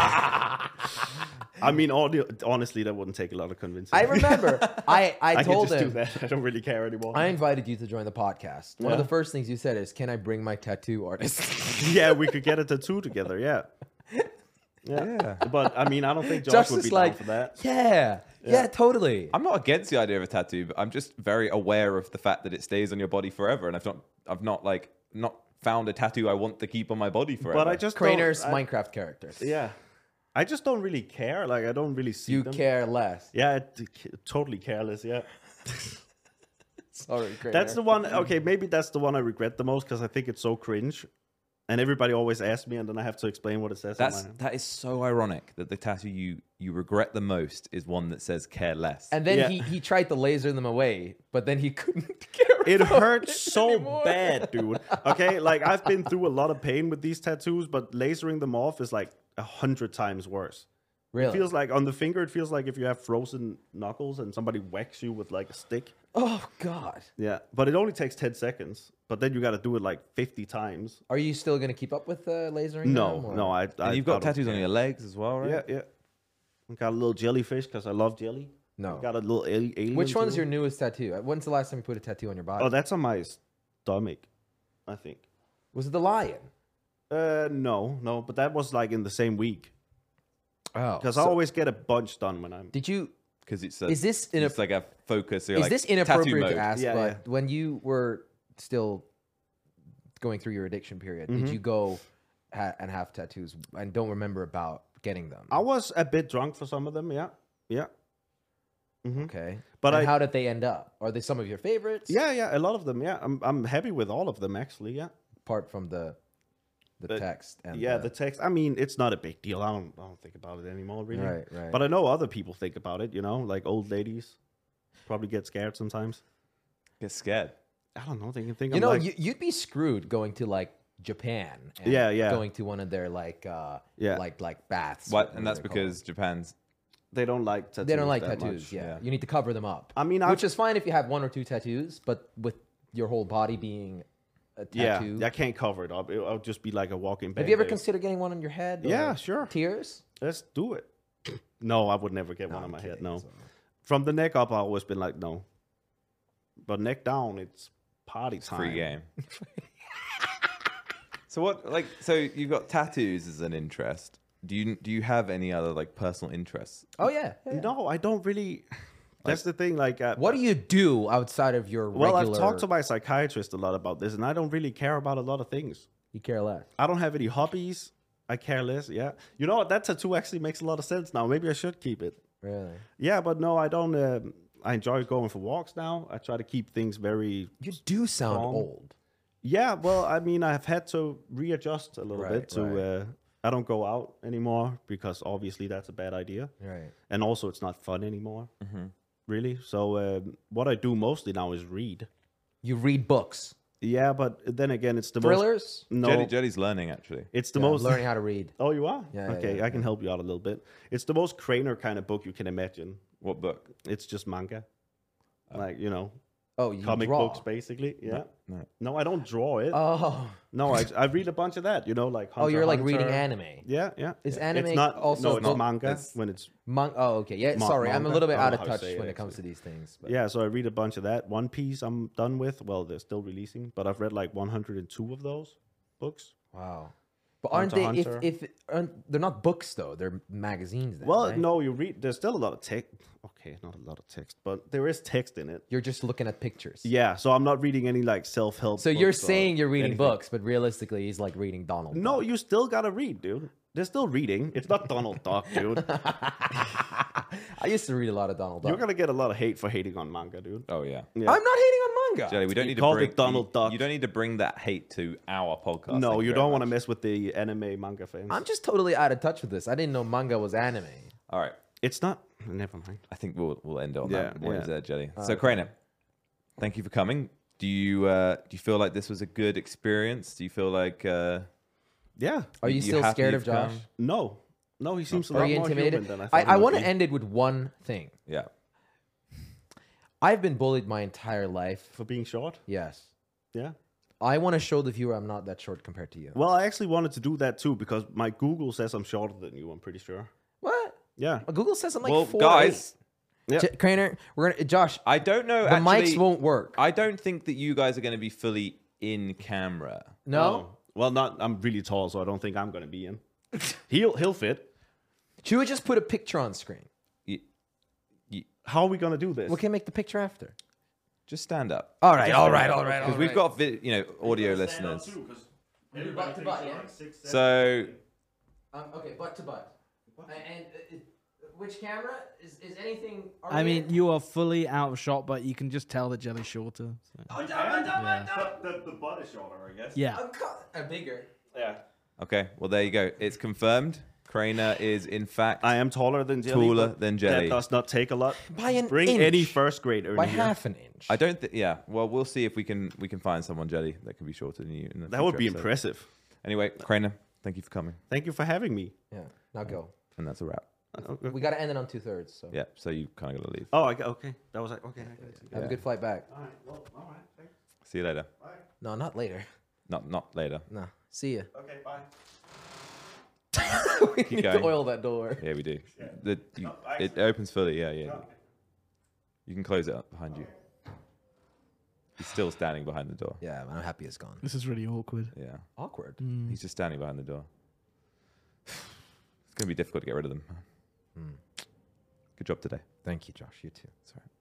C: I mean, honestly, that wouldn't take a lot of convincing.
D: I remember I
C: I can
D: told
C: just do
D: him
C: that. I don't really care anymore.
D: I invited you to join the podcast. One of
C: Yeah.
D: the first things you said is, "Can I bring my tattoo artist?"
C: Yeah, we could get a tattoo together. Yeah. Yeah. But I mean, I don't think Josh
D: Just
C: would be
D: is like,
C: down for that.
D: yeah, totally.
B: I'm not against the idea of a tattoo, but I'm just very aware of the fact that it stays on your body forever, and I've not found a tattoo I want to keep on my body forever.
C: But I just
D: Crainer's
C: don't- I-
D: Minecraft characters.
C: Yeah. I just don't really care. Like, I don't really see
D: You
C: them.
D: care less.
C: Yeah, totally careless. Yeah.
D: Sorry, Crainer.
C: That's the one. Okay, maybe that's the one I regret the most because I think it's so cringe. And everybody always asks me, and then I have to explain what it says.
B: that is so ironic that the tattoo you regret the most is one that says "care less."
D: And then
C: Yeah.
D: he tried to laser them away, but then he couldn't care
C: It hurts so bad, dude. Okay, like I've been through a lot of pain with these tattoos, but lasering them off is like 100 times worse.
D: Really?
C: It feels like on the finger, it feels like if you have frozen knuckles and somebody whacks you with like a stick.
D: Oh God.
C: Yeah, but it only takes 10 seconds. But then you got to do it like 50 times.
D: Are you still gonna keep up with lasering?
C: No,
D: them, or-
C: no, I
B: And you've got
C: don't
B: tattoos on
C: care.
B: your legs as well, right?
C: Yeah, yeah. I got a little jellyfish because I love jelly.
D: No.
C: Got a little alien.
D: Which one's
C: too.
D: your newest tattoo? When's the last time you put a tattoo on your body?
C: Oh, that's on my stomach, I think.
D: Was it the lion?
C: No, but that was like in the same week.
D: Oh,
C: Because I always get a bunch done when I'm.
D: did you?
B: Because it's
D: Is this
B: it's like a focus. Or
D: Is
B: like
D: this
B: tattoo
D: inappropriate to
B: mode.
D: ask?
C: Yeah,
D: But when you were still going through your addiction period,
C: Mm-hmm.
D: did you go and have tattoos and don't remember about getting them?
C: I was a bit drunk for some of them. Yeah, yeah,
D: Okay,
C: But
D: and
C: I-
D: how did they end up? Are they some of your favorites?
C: yeah. A lot of them. Yeah, I'm happy with all of them actually. Yeah,
D: Apart from the text and
C: yeah. The text. I mean, it's not a big deal. I don't think about it anymore really.
D: Right, right.
C: But I know other people think about it. You know, like old ladies probably get scared sometimes.
B: Get scared.
C: I don't know. They can think.
D: you
C: I'm
D: know,
C: like,
D: you'd be screwed going to like Japan. And
C: Yeah, yeah.
D: Going to one of their like
C: Yeah.
D: like baths.
B: What?
D: whatever
B: And that's
D: they're called.
B: because Japan's.
C: they don't like tattoos.
D: They don't like
C: that
D: tattoos.
C: much.
D: Yeah. You need to cover them up.
C: I mean,
D: which is fine if you have one or two tattoos, but with your whole body being a tattoo.
C: Yeah, I can't cover it up. I'll just be like a walking.
D: Have you ever
C: Band-Aid.
D: considered getting one on your head?
C: Yeah,
D: or
C: sure.
D: Tears?
C: Let's do it. No, I would never get one on my head.
D: kidding,
C: No.
D: so-
C: From the neck up, I've always been like, no. But neck down, it's party time.
B: Free game. So what? Like, so you've got tattoos as an interest. Do you have any other like personal interests?
D: Oh yeah. yeah.
C: No, I don't really. That's the thing. Like,
D: What do you do outside of your
C: well,
D: regular?
C: I've talked to my psychiatrist a lot about this, and I don't really care about a lot of things.
D: You care less.
C: I don't have any hobbies. I care less. Yeah. You know what? That tattoo actually makes a lot of sense now. Maybe I should keep it.
D: Really?
C: Yeah, but no, I don't. I enjoy going for walks now. I try to keep things very.
D: You do sound
C: Calm.
D: old.
C: Yeah, well, I mean, I've had to readjust a little
D: Right,
C: bit to. I don't go out anymore because obviously that's a bad idea,
D: Right.
C: and also it's not fun anymore. Really. So what I do mostly now is read.
D: You read books.
C: Yeah, but then again, it's the
D: Thrillers?
C: most. No,
B: Jelly's learning actually.
C: it's the
D: Yeah, I'm
C: most.
D: learning how to read.
C: Oh, you are?
D: Yeah,
C: Okay,
D: yeah,
C: I can help you out a little bit. It's the most Craner kind of book you can imagine.
B: What book?
C: It's just manga, like
D: Oh, you
C: comic
D: draw.
C: books, basically. Yeah.
B: No.
C: No, I don't draw it.
D: Oh.
C: No, I read a bunch of that. Like.
D: Oh,
C: Hunter
D: you're
C: x
D: like
C: Hunter.
D: reading anime.
C: Yeah, yeah.
D: Is
C: yeah.
D: anime
C: It's not
D: also
C: no, it's
D: book?
C: manga
B: It's-
C: when it's
D: Oh, okay. Yeah, sorry. I'm a
C: manga?
D: little bit
C: I don't
D: out
C: know
D: of
C: how to
D: touch
C: say
D: when
C: it,
D: it comes to these things. But
C: yeah. So I read a bunch of that. One Piece I'm done with. Well, they're still releasing, but I've read like 102 of those books.
D: Wow. But aren't they?
C: Hunter.
D: If they're not books though, they're magazines. Then,
C: Well,
D: right?
C: no, you read. There's still a lot of text. Okay, not a lot of text, but there is text in it.
D: You're just looking at pictures.
C: Yeah, so I'm not reading any like self-help.
D: So you're
C: books or
D: saying you're reading
C: anything.
D: books, but realistically, he's like reading Donald.
C: No,
D: Duck.
C: you still gotta read, dude. They're still reading. It's not Donald Duck, dude.
D: I used to read a lot of Donald Duck.
C: You're gonna get a lot of hate for hating on manga, dude.
B: Oh yeah.
C: Yeah.
D: I'm not hating on manga.
B: Jelly, we don't need to
C: called
B: bring
C: it Donald Duck.
B: You don't need to bring that hate to our podcast.
C: No,
B: Thank
C: you
B: very
C: don't want to
B: much.
C: mess with the anime manga fans.
D: I'm just totally out of touch with this. I didn't know manga was anime.
B: All right.
C: It's not. Never mind.
B: I think we'll end on
C: Yeah,
B: that. What
C: yeah.
B: is that, Jelly? So, Craner, thank you for coming. Do you feel like this was a good experience? Do you feel like
C: Yeah.
D: Are you still
B: happy
D: scared of
B: you've
D: Josh?
B: come?
C: No. No, he seems a
D: Are
C: lot
D: you
C: more
D: intimidated?
C: human than I thought.
D: I
C: he
D: want
C: would
D: to
C: be.
D: end it with one thing.
B: Yeah.
D: I've been bullied my entire life.
C: For being short.
D: Yes.
C: Yeah.
D: I want to show the viewer I'm not that short compared to you.
C: Well, I actually wanted to do that too because my Google says I'm shorter than you. I'm pretty sure.
D: What?
C: Yeah.
D: Google says I'm like
B: Well,
D: 4'8".
B: guys,
C: Yeah.
D: Craner, we're gonna Josh.
B: I don't know.
D: The
B: actually,
D: mics won't work.
B: I don't think that you guys are going to be fully in camera.
D: No.
C: Oh. Well, not. I'm really tall, so I don't think I'm gonna be in. He'll fit.
D: Should we just put a picture on screen?
C: How are we gonna do this?
D: We can make the picture after.
B: Just stand up.
D: All right.
B: Because we've got audio listeners.
D: Butt to butt, yeah?
B: So
D: Okay, butt to butt. And which camera is anything?
E: I mean, you are fully out of shot, but you can just tell that Jelly's shorter. So.
C: The butt is shorter, I guess.
E: Yeah.
D: Bigger.
C: Yeah.
B: okay, well there you go. It's confirmed. Craner is in fact
C: I am taller than Jelly.
B: Taller
C: but
B: than Jelly.
C: That does not take a lot.
D: By an
C: Bring
D: inch.
C: any first grader
D: By
C: in here.
D: half an inch.
B: I don't think. Yeah. Well, we'll see if we can find someone, Jelly, that can be shorter than you. In the
C: That would
B: future
C: be
B: episode.
C: impressive.
B: Anyway, Craner, thank you for coming,
C: Thank you for having me.
D: Yeah. Now go.
B: and that's a wrap.
D: We got to end it on 2/3. So
B: Yeah. So you kind of got to leave.
C: Oh, okay. That was like, okay.
D: have a good flight back.
C: All right. Well, all right. Thanks.
B: See you later.
D: No, not later.
B: Not later.
D: No. See ya.
C: Okay, bye.
D: We need
B: going.
D: to oil that door.
B: Yeah, we do. It opens fully. Yeah, yeah. You can close it up behind you. He's still standing behind the door.
D: Yeah, I'm happy it's gone.
E: This is really awkward.
B: Yeah.
D: Awkward.
B: He's just standing behind the door. It's going to be difficult to get rid of them. Good job today.
D: Thank you, Josh. You too.
B: That's all right.